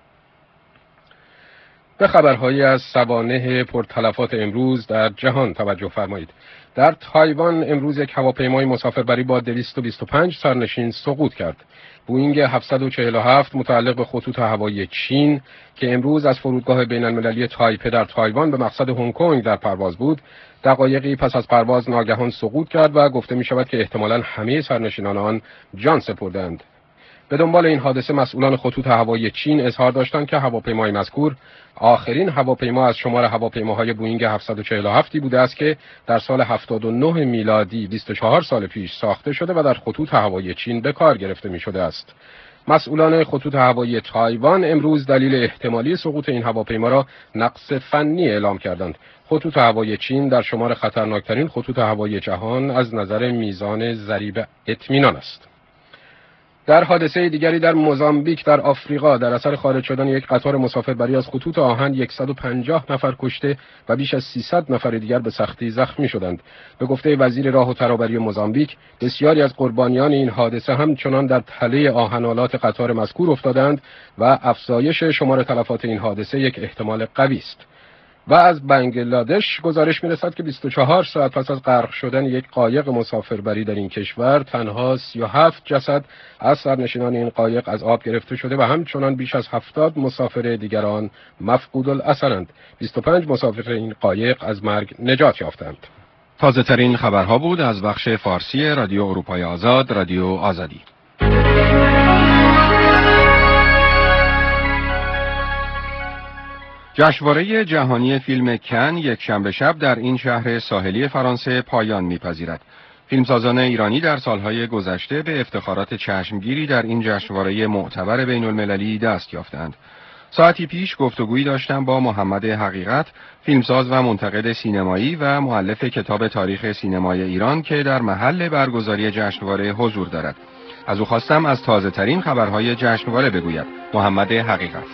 به خبرهایی از سوانح پرتلفات امروز در جهان توجه فرمایید. در تایوان امروز یک هواپیمای مسافربری با دویست و بیست و پنج سرنشین سقوط کرد. بوئینگ هفتصد و چهل و هفت متعلق به خطوط هوایی چین که امروز از فرودگاه بین‌المللی تایپه در تایوان به مقصد هنگ کنگ در پرواز بود، دقایقی پس از پرواز ناگهان سقوط کرد و گفته می شود که احتمالاً همه سرنشینان آن جان سپردند. به دنبال این حادثه مسئولان خطوط هوایی چین اظهار داشتند که هواپیمای مذکور آخرین هواپیما از شمار هواپیماهای بوئینگ هفتصد و چهل و هفت بوده است که در سال هفتاد و نه میلادی بیست و چهار سال پیش ساخته شده و در خطوط هوایی چین به کار گرفته می شده است. مسئولان خطوط هوایی تایوان امروز دلیل احتمالی سقوط این هواپیما را نقص فنی اعلام کردند. خطوط هوایی چین در شمار خطرناکترین خطوط هوایی جهان از نظر میزان ضریب اطمینان است. در حادثه دیگری در موزامبیک در آفریقا در اثر خارج شدن یک قطار مسافربری از خطوط آهن صد و پنجاه نفر کشته و بیش از سیصد نفر دیگر به سختی زخمی شدند. به گفته وزیر راه و ترابری موزامبیک، بسیاری از قربانیان این حادثه همچنان در تله آهن‌آلات قطار مذکور افتادند و افزایش شمار تلفات این حادثه یک احتمال قوی است. و از بنگلادش گزارش می‌رسد که بیست و چهار ساعت پس از غرق شدن یک قایق مسافربری در این کشور تنها سی و هفت جسد از سرنشینان این قایق از آب گرفته شده و همچنان بیش از هفتاد مسافر دیگران مفقود الاثرند. بیست و پنج مسافر این قایق از مرگ نجات یافتند. تازه ترین خبرها بود از بخش فارسی رادیو اروپای آزاد، رادیو آزادی. جشنواره جهانی فیلم کن یک شنبه شب در این شهر ساحلی فرانسه پایان می‌پذیرد. فیلمسازان ایرانی در سالهای گذشته به افتخارات چشمگیری در این جشنواره معتبر بین‌المللی دست یافتند. ساعتی پیش گفتگویی داشتم با محمد حقیقت، فیلمساز و منتقد سینمایی و مؤلف کتاب تاریخ سینمای ایران که در محل برگزاری جشنواره حضور دارد. از او خواستم از تازه ترین خبرهای جشنواره بگوید. محمد حقیقت: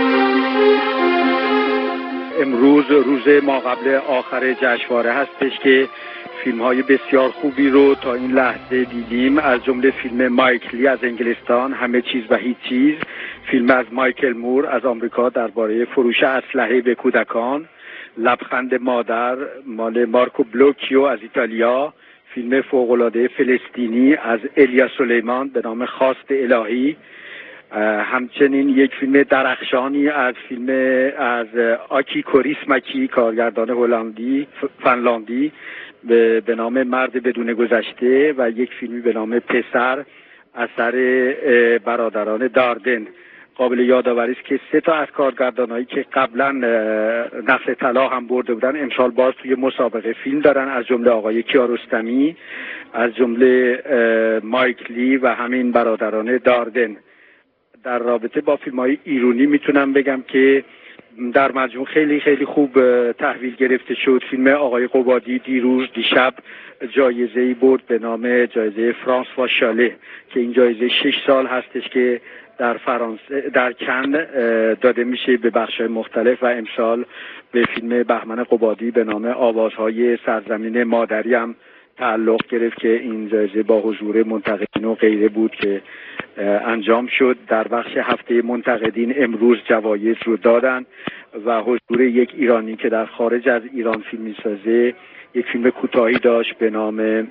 امروز روز ماقبل آخر جشنواره هستش که فیلم های بسیار خوبی رو تا این لحظه دیدیم، از جمله فیلم مایکلی از انگلستان، همه چیز و هیچ چیز، فیلم از مایکل مور از آمریکا درباره فروش اسلحه به کودکان، لبخند مادر مال مارکو بلوکیو از ایتالیا، فیلم فوق‌العاده فلسطینی از الیا سلیمان به نام خواست الهی، همچنین یک فیلم درخشانی از فیلم از آکی کوریسمکی کارگردان هلندی فنلاندی به, به نام مرد بدون گذشته و یک فیلمی به نام پسر اثر برادران داردن. قابل یادآوری است که سه تا از کارگردانایی که قبلا نسل طلا هم برده بودن امسال باز توی مسابقه فیلم دارن، از جمله آقای کیارستمی، از جمله مایکلی و همین برادران داردن. در رابطه با فیلم‌های ایرانی میتونم بگم که در مجموع خیلی خیلی خوب تحویل گرفته شد. فیلم آقای قبادی دیروز دیشب جایزه‌ای برد به نام جایزه فرانسوا شاله که این جایزه شش سال هستش که در فرانسه در کن داده میشه به بخش‌های مختلف و امسال به فیلم بهمن قبادی به نام آوازهای سرزمین مادری هم تعلق گرفت که این جایزه با حضور منتقدین و غیره بود که انجام شد. در بخش هفته منتقدین امروز جوایز رو دادن و حضور یک ایرانی که در خارج از ایران فیلم می‌سازه یک فیلم کوتاهی داشت به نام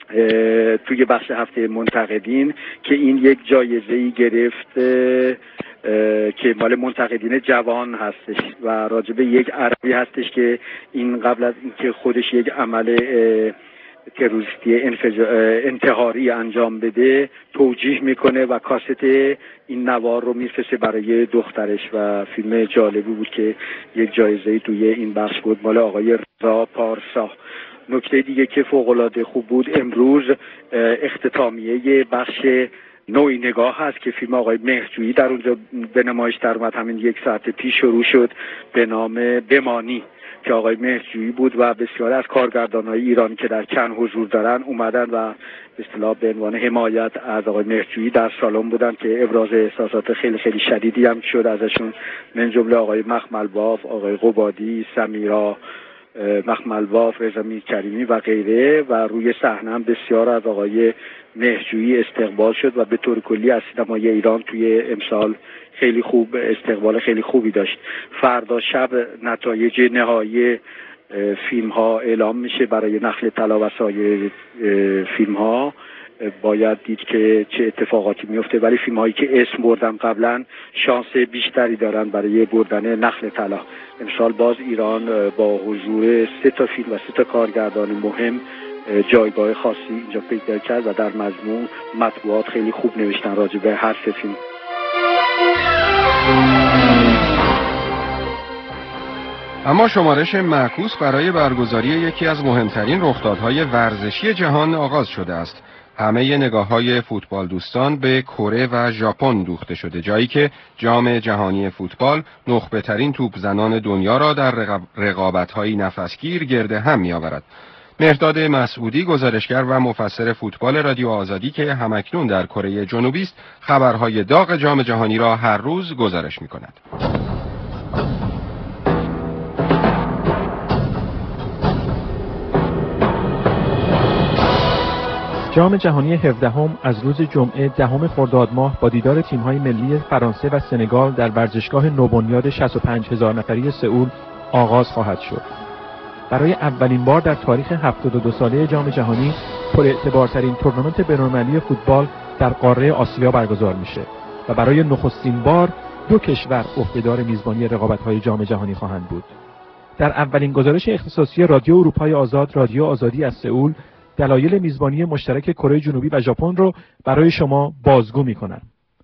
توی بخش هفته منتقدین که این یک جایزه‌ای گرفت که مال منتقدین جوان هستش و راجب یک عربی هستش که این قبل از اینکه خودش یک عمل تروریستی انتحاری انجام بده توجیه میکنه و کاست این نوار رو میفرسته برای دخترش و فیلم جالبی بود که یک جایزه توی این بخش بود، مال آقای رضا پارسا. نکته دیگه که فوق‌العاده خوب بود امروز اختتامیه بخش نوعی نگاه هست که فیلم آقای مهرجویی در اونجا به نمایش در اومد. همین یک ساعت پیش شروع شد به نام بمانی که آقای مهرجویی بود و بسیاری از کارگردان‌های ایرانی که در کن حضور دارن اومدن و به اصطلاح به عنوان حمایت از آقای مهرجویی در سالن بودن که ابراز احساسات خیلی خیلی شدیدی هم شد ازشون، من جمله آقای مخملباف، آقای قبادی، سمیرا مخملباف، رضا میرکریمی و غیره و روی صحنه هم بسیار از آقای مهرجویی استقبال شد و به طور کلی از سینمای ایران توی امسال خیلی خوب استقبال خیلی خوبی داشت. فردا شب نتایج نهایی فیلم ها اعلام میشه برای نخل طلا و سایر فیلم ها، باید دید که چه اتفاقاتی میفته، ولی فیلم هایی که اسم بردم قبلا شانس بیشتری دارن برای بردن نخل طلا. امسال باز ایران با حضور سه تا فیلم و سه تا کارگردان مهم جایگاه خاصی اینجا پیدا کرد و در مضمون مطبوعات خیلی خوب نوشتن راجع به هر سه فیلم. اما شمارش معکوس برای برگزاری یکی از مهمترین رخدادهای ورزشی جهان آغاز شده است. همه نگاه‌های فوتبال دوستان به کره و ژاپن دوخته شده، جایی که جام جهانی فوتبال نخبه‌ترین توپ زنان دنیا را در رقابت‌های نفسگیر گرد هم می‌آورد. مهرداد مسعودی، گزارشگر و مفسر فوتبال رادیو آزادی که همکنون در کره جنوبی است، خبرهای داغ جام جهانی را هر روز گزارش می‌کند. جام جهانی هفدهم از روز جمعه دهم خرداد ماه با دیدار تیم‌های ملی فرانسه و سنگال در ورزشگاه نوبنیاد شصت و پنج هزار نفری سئول آغاز خواهد شد. برای اولین بار در تاریخ هفتاد و دو ساله جام جهانی پراعتبارترین تورنمنت بین‌المللی فوتبال در قاره آسیا برگزار میشه و برای نخستین بار دو کشور عهدهدار میزبانی رقابت‌های جام جهانی خواهند بود. در اولین گزارش اختصاصی رادیو اروپای آزاد، رادیو آزادی از سئول، دلایل میزبانی مشترک کره جنوبی و ژاپن رو برای شما بازگو می‌کنم.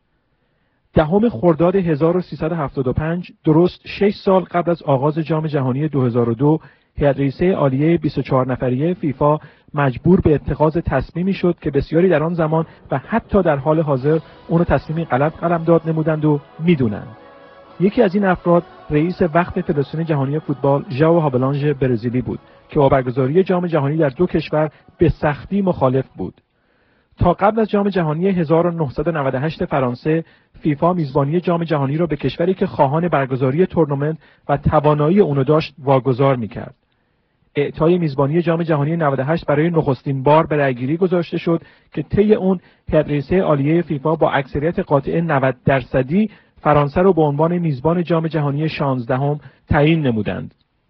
دهم خرداد هزار و سیصد و هفتاد و پنج، درست شش سال قبل از آغاز جام جهانی دو هزار و دو، هیئت رئیسه عالیه بیست و چهار نفره فیفا مجبور به اتخاذ تصمیمی شد که بسیاری در آن زمان و حتی در حال حاضر اون تصمیمی غلط قلمداد نمودند و میدونند. یکی از این افراد رئیس وقت فدراسیون جهانی فوتبال ژائو هاولانژ برزیلی بود که با برگزاری جام جهانی در دو کشور به سختی مخالف بود. تا قبل از جام جهانی هزار و نهصد و نود و هشت فرانسه، فیفا میزبانی جام جهانی را به کشوری که خواهان برگزاری تورنمنت و توانایی اونو داشت واگذار می‌کرد. اعطای میزبانی جام جهانی نود و هشت برای نخستین بار به رأیگیری گذاشته شد که طی اون هیئت رئیسه عالیه فیفا با اکثریت قاطع نود درصدی فرانسه را به عنوان میزبان جام جهانی شانزدهم تعیین نمودند.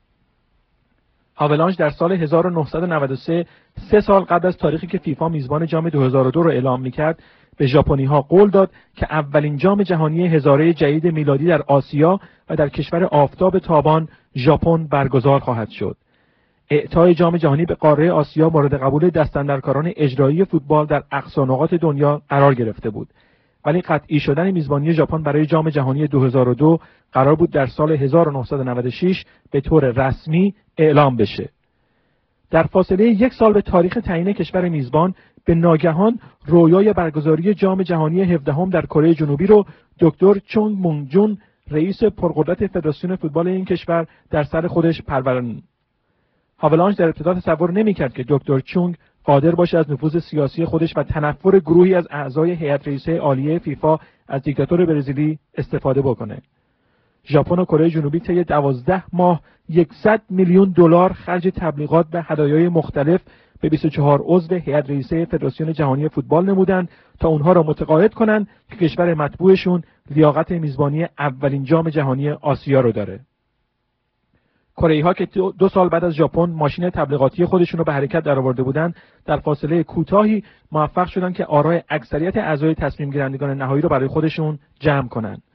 هاولانژ در سال هزار و نهصد و نود و سه، سه سال قبل از تاریخی که فیفا میزبان جام دو هزار و دو را اعلام می‌کرد، به ژاپنی‌ها قول داد که اولین جام جهانی هزاره جدید میلادی در آسیا و در کشور آفتاب تابان ژاپن برگزار خواهد شد. اعطای جام جهانی به قاره آسیا مورد قبول دستاندرکاران اجرایی فوتبال در اقصا نقاط دنیا قرار گرفته بود، ولی قطعی شدن میزبانی ژاپن برای جام جهانی دو هزار و دو قرار بود در سال هزار و نهصد و نود و شش به طور رسمی اعلام بشه. در فاصله یک سال به تاریخ تعیین کشور میزبان، به ناگهان رویای برگزاری جام جهانی هفدهم در کره جنوبی رو دکتر چونگ مونگ جون، رئیس پرقدرت فدراسیون فوتبال این کشور، در سر خودش پروران. هاولانژ در ابتدا تصور نمی‌کرد که دکتر چونگ قادر باشه از نفوذ سیاسی خودش و تنفر گروهی از اعضای هیئت رئیسه عالیه فیفا از دیکتاتور برزیلی استفاده بکنه. ژاپن و کره جنوبی طی دوازده ماه صد میلیون دلار خرج تبلیغات و هدایای مختلف به بیست و چهار عضو هیئت رئیسه فدراسیون جهانی فوتبال نمودند تا اونها را متقاعد کنند که کشور مطبوعشون لیاقت میزبانی اولین جام جهانی آسیا رو داره. کره‌ای‌ها که دو سال بعد از ژاپن ماشین تبلیغاتی خودشون رو به حرکت درآورده بودند، در فاصله کوتاهی موفق شدند که آرای اکثریت اعضای تصمیم گیرندگان نهایی رو برای خودشون جمع کنند.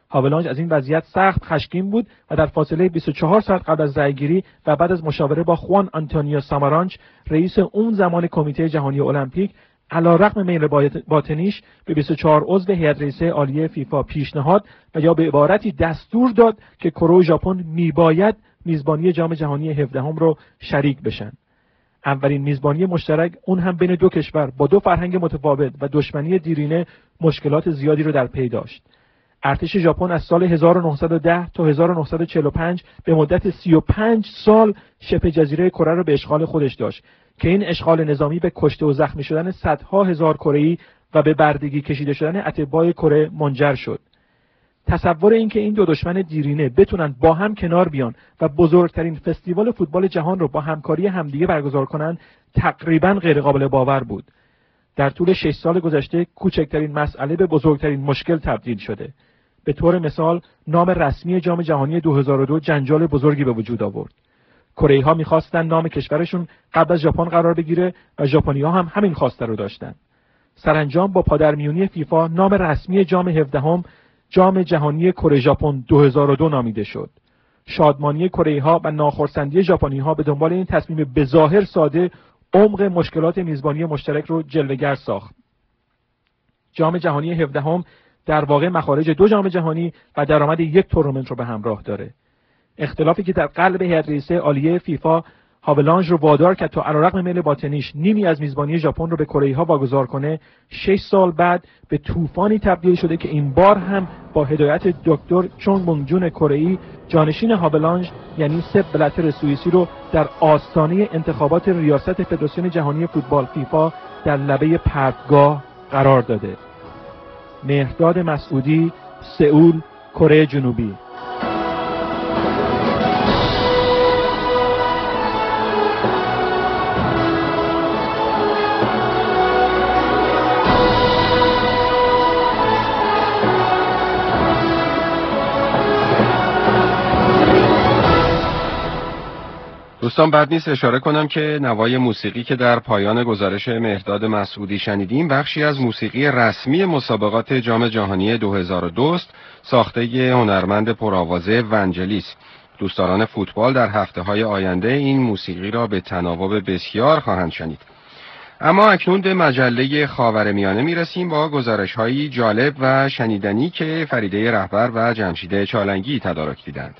هاولانژ از این وضعیت سخت خشمگین بود و در فاصله بیست و چهار ساعت قبل از رأیگیری و بعد از مشاوره با خوان آنتونیو سامارانچ رئیس اون زمان کمیته جهانی المپیک علیرغم میل باطنیش به بیست و چهار عضو هیئت رئیسه عالیه فیفا پیشنهاد و یا به عبارتی دستور داد که کره و ژاپن میباید میزبانی جام جهانی هفدهم رو شریک بشن. اولین میزبانی مشترک، اون هم بین دو کشور با دو فرهنگ متفاوت و دشمنی دیرینه، مشکلات زیادی رو در پی داشت. ارتش ژاپن از سال هزار و نهصد و ده تا هزار و نهصد و چهل و پنج به مدت سی و پنج سال شبه جزیره کره رو به اشغال خودش داشت که این اشغال نظامی به کشته و زخمی شدن صدها هزار کره‌ای و به بردگی کشیده شدن اتباع کره منجر شد. تصور این که این دو دشمن دیرینه بتونن با هم کنار بیان و بزرگترین فستیوال فوتبال جهان رو با همکاری همدیگه برگزار کنن تقریباً غیر قابل باور بود. در طول شش سال گذشته کوچکترین مسئله به بزرگترین مشکل تبدیل شده. به طور مثال نام رسمی جام جهانی دو هزار و دو جنجال بزرگی به وجود آورد. کره‌ای‌ها می‌خواستن نام کشورشون قبل از ژاپن قرار بگیره و ژاپنی‌ها هم همین خواسته رو داشتن. سرانجام با پادرمیونی فیفا نام رسمی جام هفدهم جام جهانی کره ژاپن دو هزار و دو نامیده شد. شادمانی کره‌ای‌ها و ناخرسندی ژاپنی‌ها به دنبال این تصمیم بظاهر ساده عمق مشکلات میزبانی مشترک رو جلوه‌گر ساخت. جام جهانی هفدهم در واقع مخارج دو جام جهانی و درآمد یک تورنمنت رو به همراه داره. اختلافی که در قلب هیئت رئیسه عالیه فیفا هاولانژ رو وادار کرد تا علیرغم میل باطنیش نیمی از میزبانی ژاپن رو به کره‌ای‌ها واگذار کنه، شش سال بعد به طوفانی تبدیل شده که این بار هم با هدایت دکتر چونگ مونگ جون کره‌ای جانشین هاولانژ یعنی سپ بلاتر سوئیسی رو در آستانه انتخابات ریاست فدراسیون جهانی فوتبال فیفا در لبه پرتگاه قرار داده. مهرداد مسعودی، سئول، کره جنوبی. دوستان بد نیست اشاره کنم که نوای موسیقی که در پایان گزارش مهرداد مسعودی شنیدیم بخشی از موسیقی رسمی مسابقات جام جهانی دو هزار و دو است، ساخته هنرمند پرآوازه ونجلیس. دوستداران فوتبال در هفته‌های آینده این موسیقی را به تناوب بسیار خواهند شنید. اما اکنون به مجله خاورمیانه میرسیم با گزارش‌هایی جالب و شنیدنی که فریده رهبر و جمشید چالنگی تدارک دیدند.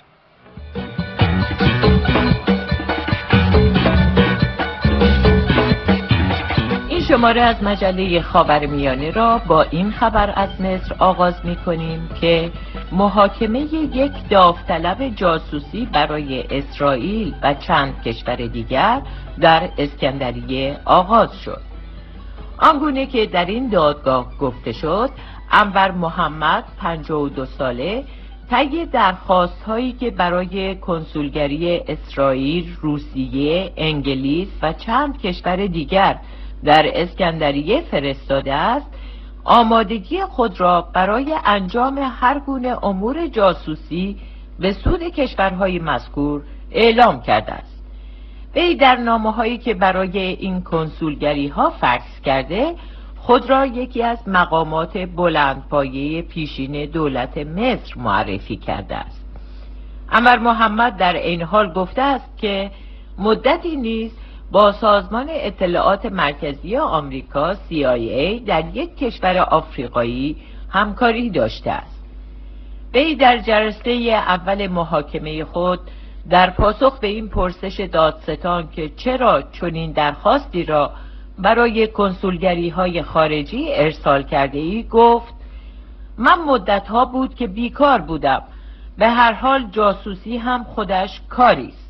شماره از مجله خاورمیانه را با این خبر از مصر آغاز می کنیم که محاکمه یک داوطلب جاسوسی برای اسرائیل و چند کشور دیگر در اسکندریه آغاز شد. آنگونه که در این دادگاه گفته شد، انور محمد پنجاه و دو ساله طی درخواست هایی که برای کنسولگری اسرائیل، روسیه، انگلیس و چند کشور دیگر در اسکندریه فرستاده است، آمادگی خود را برای انجام هر گونه امور جاسوسی به سود کشورهای مذکور اعلام کرده است. وی در نامه‌هایی که برای این کنسولگری ها فکس کرده، خود را یکی از مقامات بلندپایه پیشین دولت مصر معرفی کرده است. انور محمد در این حال گفته است که مدتی نیز با سازمان اطلاعات مرکزی آمریکا سی آی ای در یک کشور آفریقایی همکاری داشته است. وی در جلسه اول محاکمه خود در پاسخ به این پرسش دادستان که چرا چنین درخواستی را برای کنسولگری های خارجی ارسال کرده ای گفت: من مدتها بود که بیکار بودم، به هر حال جاسوسی هم خودش کاری است.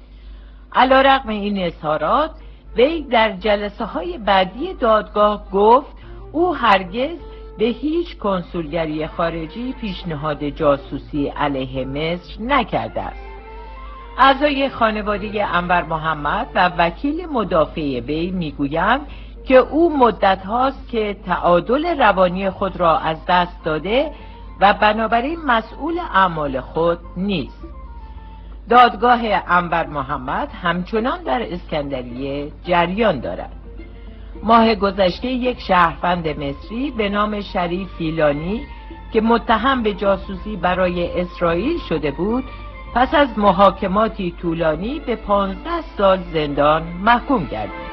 علیرغم این اظهارات، وی در جلسه های بعدی دادگاه گفت او هرگز به هیچ کنسولگری خارجی پیشنهاد جاسوسی علیه مصر نکرده است. اعضای خانواده انور محمد و وکیل مدافع وی میگویند که او مدت هاست که تعادل روانی خود را از دست داده و بنابراین مسئول اعمال خود نیست. دادگاه انور محمد همچنان در اسکندریه جریان دارد. ماه گذشته یک شهروند مصری به نام شریف فیلانی که متهم به جاسوسی برای اسرائیل شده بود، پس از محاکماتی طولانی به پانزده سال زندان محکوم گردید.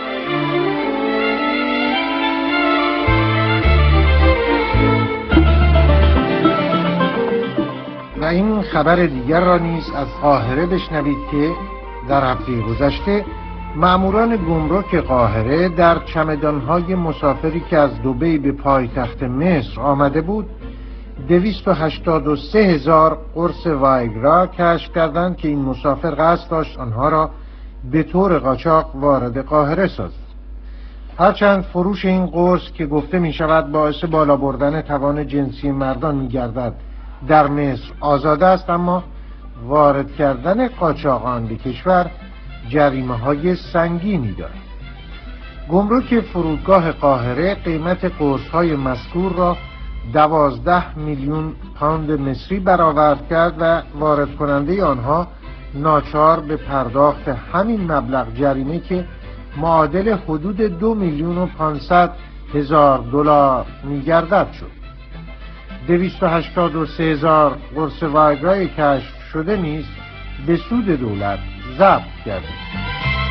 و این خبر دیگر را نیز از قاهره بشنوید که در هفته گذشته ماموران گمرک قاهره در چمدان‌های مسافری که از دبی به پایتخت مصر آمده بود دویست و هشتاد و سه هزار قرص وایگرا کشف کردند که این مسافر قصد داشت آنها را به طور قاچاق وارد قاهره سازد. هرچند فروش این قرص که گفته می شود باعث بالا بردن توان جنسی مردان می گردد در مصر آزاد است، اما وارد کردن قاچاقان به کشور جریمه های سنگینی دارد. گمرک فرودگاه قاهره قیمت قرص های مذکور را دوازده میلیون پوند مصری برآورد کرد و وارد کننده آنها ناچار به پرداخت همین مبلغ جریمه که معادل حدود دو میلیون و پانصد هزار دلار میگردد شد. دویست و هشتاد و سه هزار قرص وایگرای کشف شده نیز به سود دولت ضبط گردید.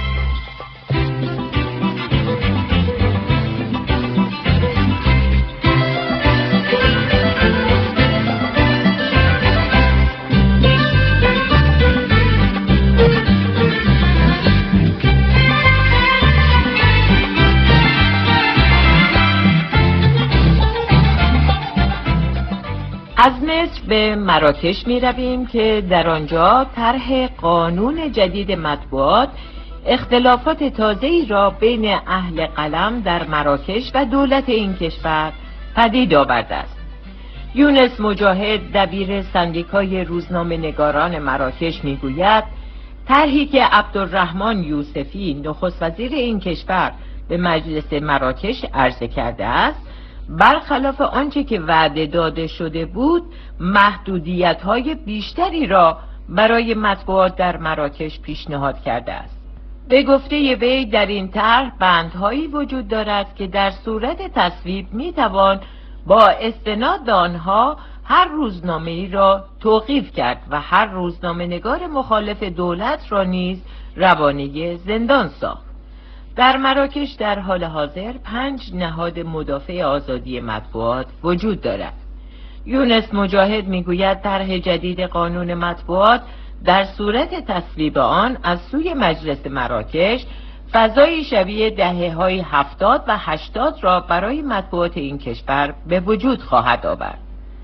از مصر به مراکش می رویم که در آنجا طرح قانون جدید مطبوعات اختلافات تازه‌ای را بین اهل قلم در مراکش و دولت این کشور پدید آورده است. یونس مجاهد دبیر سندیکای روزنامه نگاران مراکش می گوید طرحی که عبدالرحمن یوسفی نخست وزیر این کشور به مجلس مراکش عرضه کرده است، برخلاف آنچه که وعده داده شده بود محدودیت‌های بیشتری را برای مطبوعات در مراکش پیشنهاد کرده است. به گفته وی در این طرح بندهایی وجود دارد که در صورت تصویب میتوان با استناد به آنها هر روزنامه‌ای را توقیف کرد و هر روزنامه نگار مخالف دولت را نیز روانه زندان ساخت. در مراکش در حال حاضر پنج نهاد مدافع آزادی مطبوعات وجود دارد. یونس مجاهد میگوید طرح جدید قانون مطبوعات در صورت تصویب آن از سوی مجلس مراکش فضایی شبیه دهه‌های هفتاد و هشتاد را برای مطبوعات این کشور به وجود خواهد آورد.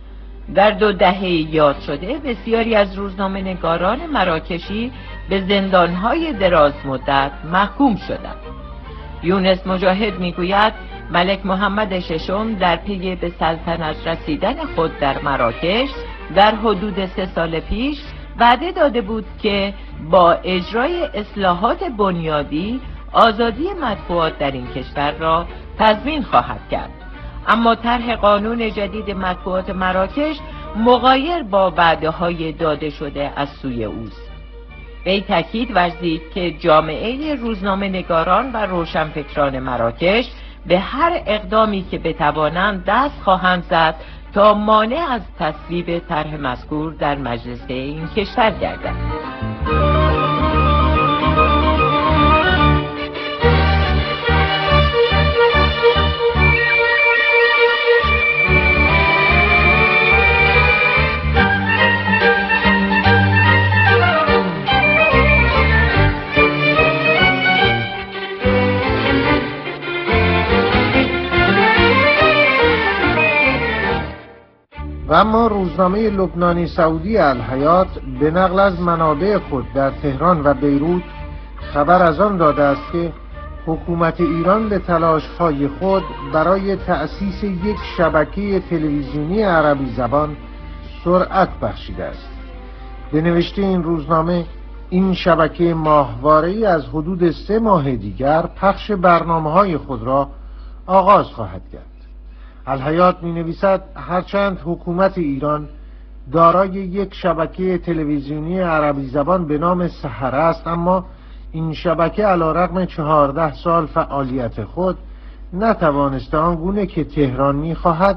در دو دهه یاد شده بسیاری از روزنامه نگاران مراکشی به زندانهای دراز مدت محکوم شدند. یونس مجاهد میگوید ملک محمد ششم در پی به سلطنت رسیدن خود در مراکش در حدود سه سال پیش وعده داده بود که با اجرای اصلاحات بنیادی آزادی مطبوعات در این کشور را تضمین خواهد کرد. اما طرح قانون جدید مطبوعات مراکش مغایر با وعده‌های داده شده از سوی اوست. وی تاکید ورزید که جامعه روزنامه نگاران و روشنفکران مراکش به هر اقدامی که بتوانند دست خواهند زد تا مانع از تصویب طرح مذکور در مجلس این کشور گردد. و اما روزنامه لبنانی سعودی الحیات به نقل از منابع خود در تهران و بیروت خبر از آن داده است که حکومت ایران به تلاش‌های خود برای تأسیس یک شبکه تلویزیونی عربی زبان سرعت بخشیده است. به نوشته این روزنامه این شبکه ماهواره‌ای از حدود سه ماه دیگر پخش برنامه‌های خود را آغاز خواهد کرد. الحیات می نویسد هرچند حکومت ایران دارای یک شبکه تلویزیونی عربی زبان به نام سحر است، اما این شبکه علیرغم چهارده سال فعالیت خود نتوانسته آنگونه که تهران می خواهد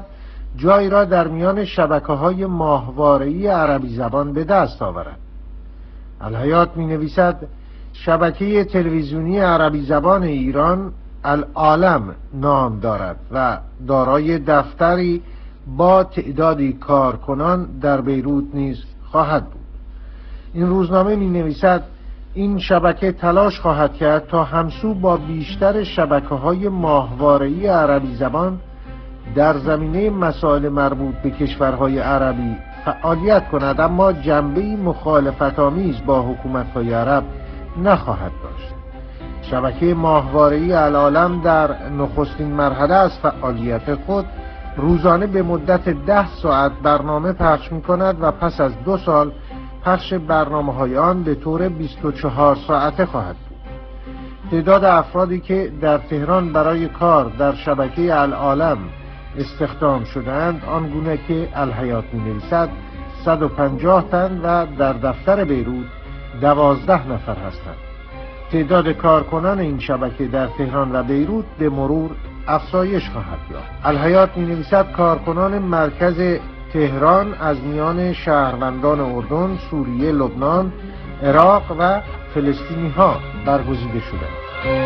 جایی را در میان شبکه‌های ماهواره‌ای عربی زبان به دست آورد. الحیات می نویسد شبکه تلویزیونی عربی زبان ایران العالم نام دارد و دارای دفتری با تعدادی کارکنان در بیروت نیز خواهد بود. این روزنامه می نویسد این شبکه تلاش خواهد کرد تا همسو با بیشتر شبکه‌های ماهواره‌ای عربی زبان در زمینه مسائل مربوط به کشورهای عربی فعالیت کند، اما جنبه‌ای مخالفت‌آمیز با حکومت‌های عرب نخواهد داشت. شبکه ماهواره‌ای العالم در نخستین مرحله از فعالیت خود روزانه به مدت ده ساعت برنامه پخش می‌کند و پس از دو سال پخش برنامه‌های آن به طور بیست و چهار ساعته خواهد بود. تعداد افرادی که در تهران برای کار در شبکه العالم استخدام شدند آنگونه که الحیات می‌نویسد صد و پنجاه تن و در دفتر بیروت دوازده نفر هستند. تعداد کارکنان این شبکه در تهران و بیروت به مرور افزایش خواهد یافت. الحیات می‌نویسد کارکنان مرکز تهران از میان شهروندان اردن، سوریه، لبنان، عراق و فلسطینی‌ها برگزیده شدند.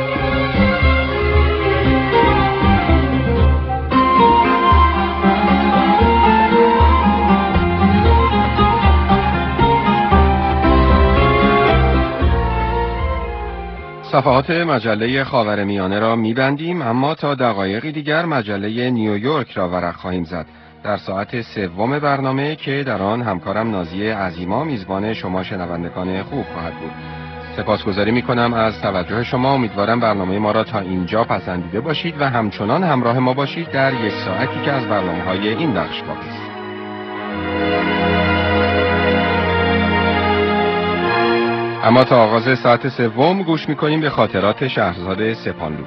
صفحات مجله خاورمیانه را می‌بندیم، اما تا دقایقی دیگر مجله نیویورک را ورق خواهیم زد در ساعت سوم برنامه که در آن همکارم نازیه عظیما میزبان شما شنوندگان خوب خواهد بود. سپاسگزاری می‌کنم از توجه شما. امیدوارم برنامه ما را تا اینجا پسندیده باشید و همچنان همراه ما باشید در یک ساعتی که از برنامه‌های این بخش باقی است. اما تا آغاز ساعت سوم گوش میکنیم به خاطرات شهرزاد سپانلو.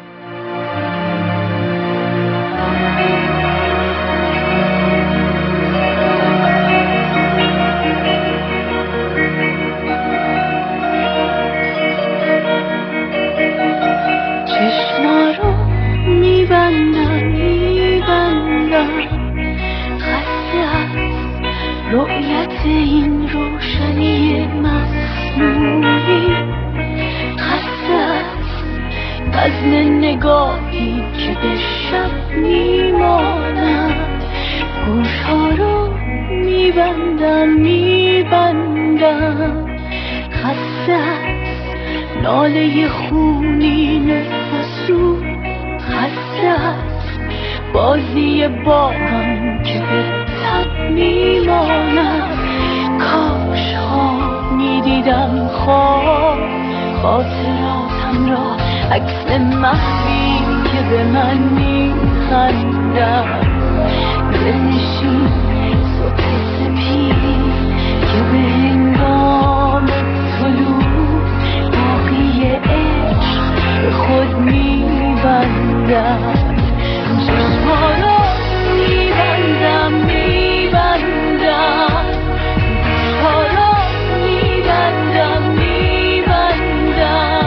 چشما رو میبندم میبندم خسته از رؤیت این روشنی مسمومی، خسته از بزم نگاهی که به شب میماند. گوشها رو میبندم میبندم خسته از ناله خونین فسود، خسته از بازی باران که به تب میماند. کاش ها میدیدم خواب خاطراتم را، عکس محوی که به من میخندم. دلنشین صبح سپید که به هنگام طلوع باقی عشق به خود میبندم. چشما را میبندم میبندم گوشها را میبندم میبندم.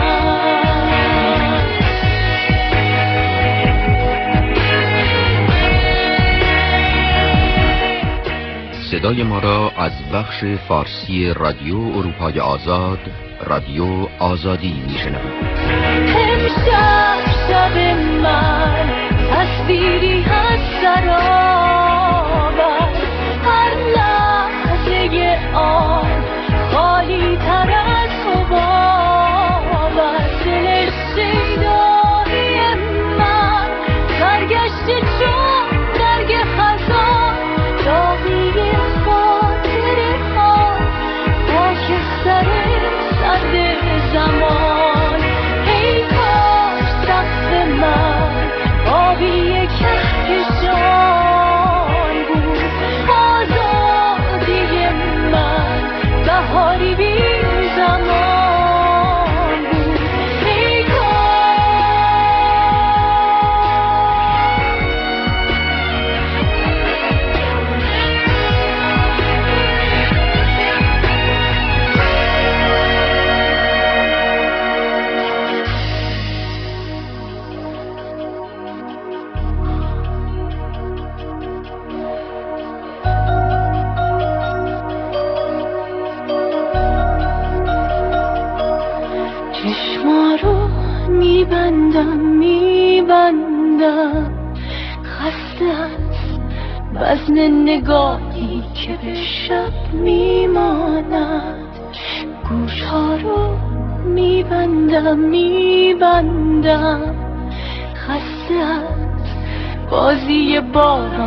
صدای ما را از بخش فارسی رادیو اروپای آزاد، رادیو آزادی میشنوید. امشب شب من تصویری از سرابر، هر لحظه آن خالی تر از خوابم. دل شیدایی من سرگشته چون درگ خزان، داغی خاطره ها خاک سر سرد زمان. ای کاش سقف من آبی کهکشان میمانم، خسته از وزن نگاهی که به شب میماند. گوش ها رو میبندم میبندم، خسته از بازی باران